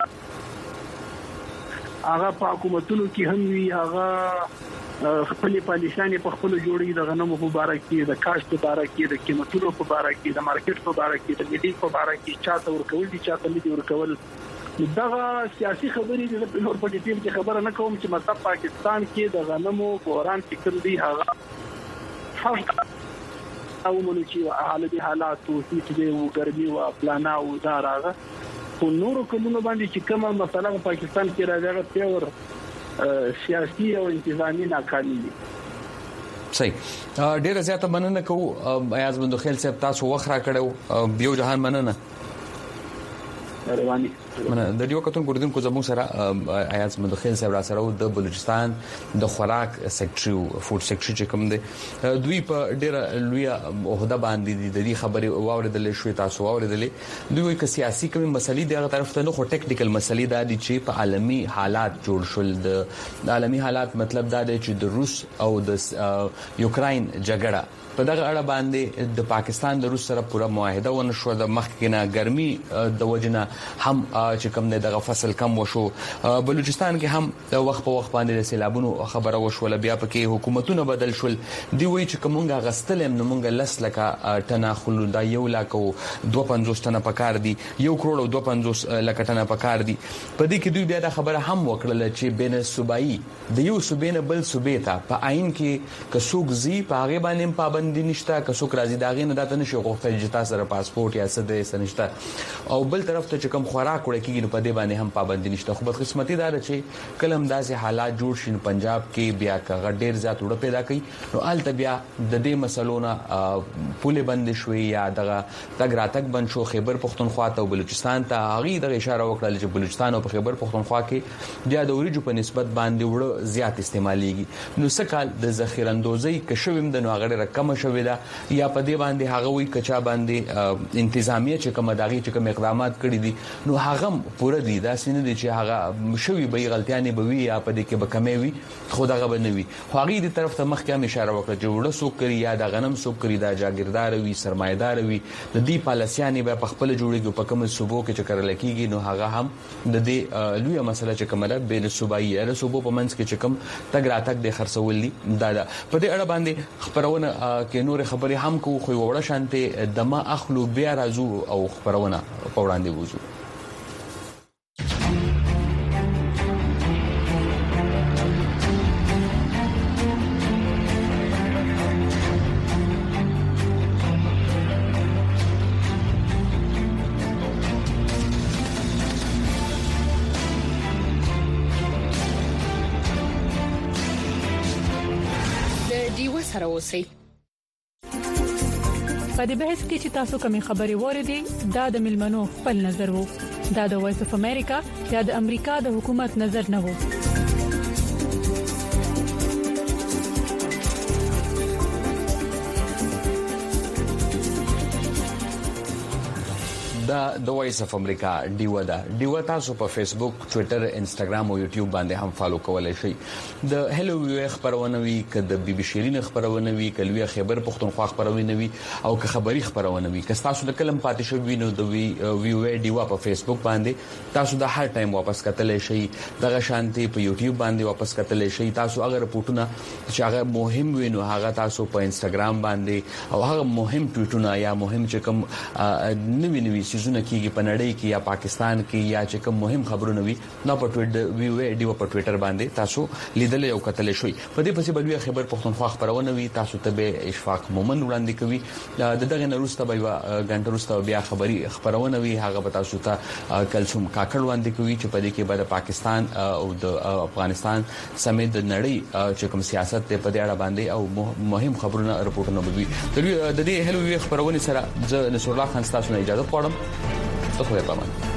هغه په حکومتونو کې هم وي هغه خپل پالیسیانې په خپل جوړي د غنمو په اړه کې د کاشت په اړه کې د قیمتونو په اړه کې د مارکیټ په اړه کې د ملي په اړه کې چاته ورکول دي چاته نه دي ورکول. دغه سیاسي خبرې د نور په ډیټیل کې خبره نه کوم چې مثلا پاکستان کې د غنمو بحران فکر دی هغه او مونږ چې حالات او چې د ګرمي او پلانا او داراغه په نورو کومو باندې چې کومه مثلا په پاکستان کې راځي پیور سیاسي او انتظامی ناکامي دي. صحیح. ډیره زیاته مننه کوم ایاز بندو خیل صاحب تاسو وخره کړو بیو جهان مننه رواني د دیو کتون ګردون کو زمو سره ایاز بندو خیل صاحب را سره د بلوچستان د خوراک سیکټری فود سیکټری چې کوم دی دوی په ډیره لوی عہده باندې د دې خبرې واوریدل شوې تاسو واوریدلې دوی وایي چې سیاسي کوم مسلې دغه طرف ته نه خو ټیکنیکل مسلې دا دي چې په عالمي حالات جوړ شول د عالمي حالات مطلب دا دی چې د روس او د یوکرين جګړه په دغه اړه باندې د پاکستان د روس سره پوره معاهده ونشو د مخکنه ګرمي د وجنه هم چې کوم دغه فصل کم وشو. بلوچستان کې هم د وخت په وخت باندې د سیلابونو خبره وشول بیا پکې حکومتونه بدل شول دی وی چې کومه غستلم نو مونږ لس لکه ټنا خلو دا 1,250 ټنا پکار دي 1,250 لکه ټنا پکار دي. په دې کې دوی بیا د خبره هم وکړه چې بین صوبایي د یو صوبې نه بل صوبې ته په عین کې کڅوګ زی په هغه باندې پابند دي نشته کڅوګ راځي داغه نه داته نشي غوښتل چې تاسو سره پاسپورت یا څه د سنشته او بل طرف ته چې کوم خوراک وړي کېږي په دې باندې هم پابند نشته. خو بدقسمتي دا ده چې کلم داسې حالات جوړ شین پنجاب کې بیا کا ډېر زیات وړ پیدا کوي نو آلته بیا د دې مسلونو پوله بند شوي یا دغه تګ راتګ بند شو. خیبر پختونخوا ته او بلوچستان ته هغه د اشاره وکړه چې بلوچستان او خیبر پختونخوا کې بیا د اوریجو په نسبت باندې وړ زیات استعماليږي نو سکهال د ذخیره اندوزي کښویم د نوغړې رقم شوې ده یا په دې باندې هغه وی کچا باندې انتظامیه چې کوم داغي چې کوم اقدامات کړی دي نو هغه پوره دي دا سینه دي چې هغه شوی به غلطیانه به وی یا په دې کې به کمی وي خو دغه به نه وي. خو هغه دې طرف ته مخکې اشاره وکړه چې وړه سوق کړی یا د غنم سوق کړی دا جاګیردار وي سرمایدار وي د دې پالیسیانه به په خپل جوړیږي په کوم صوبو کې چې کړل کېږي نو هغه هم د دې لوی مسله چې کومه بین صوبایي له صوبو په منځ کې چې کوم تګ راتګ د خرڅول دي دا په دې اړه باندې خبرونه کې نور خبرې هم کو خو وړه شانته دما اخلو بیا راځو او خبرونه په وړاندې وځو. د دیو سره اوسئ په دې بحث کې چې تاسو کومې خبرې وریدي دا د ملمنو خپل نظر وو دا د وایس اف امریکا یا د امریکا د حکومت نظر نه وو د وایس اف امریکا ډیوا تاسو په فیسبوک ټوئیټر انستګرام او یوټیوب باندې هم فالو کولای شئ د هلو وی خبرونه وی ک د بي بي شيرین خبرونه وی ک لوی خبر پښتونخوا خبرونه وی او ک خبري خبرونه وی ک تاسو د کلم پاتې شو وینو د وی ډیوا په فیسبوک باندې تاسو د هر ټایم واپس کتلای شئ دغه شانتي په یوټیوب باندې واپس کتلای شئ تاسو اگر رپورټونه چې هغه مهم وینو هغه تاسو په انستګرام باندې او هغه مهم ټویټونه یا مهم چې کوم نوی سيزونه کېږي په نړۍ کې یا پاکستان کې یا چې کوم مهم خبرونه وي نو په ډیو په ټوئیټر باندې تاسو لیدل او کتل شوي په دې پسې بلوي خبر پښتونخوا خبرونه وي تاسو ته به اشفاق مومن وړاندې کوي دغه نورسته به غنټه وروسته بیا خبرونه وي هغه به تاسو ته کلثوم کاکړ وړاندې کوي چې په دې کې به د پاکستان او د افغانستان سمیت د نړۍ چې کوم سیاست ته په دې اړه باندې او مهم خبرونه رپورټونه وي د دې هلو خبرونه سره زه نصر الله خان تاسو نه اجازه غواړم ته خو په امان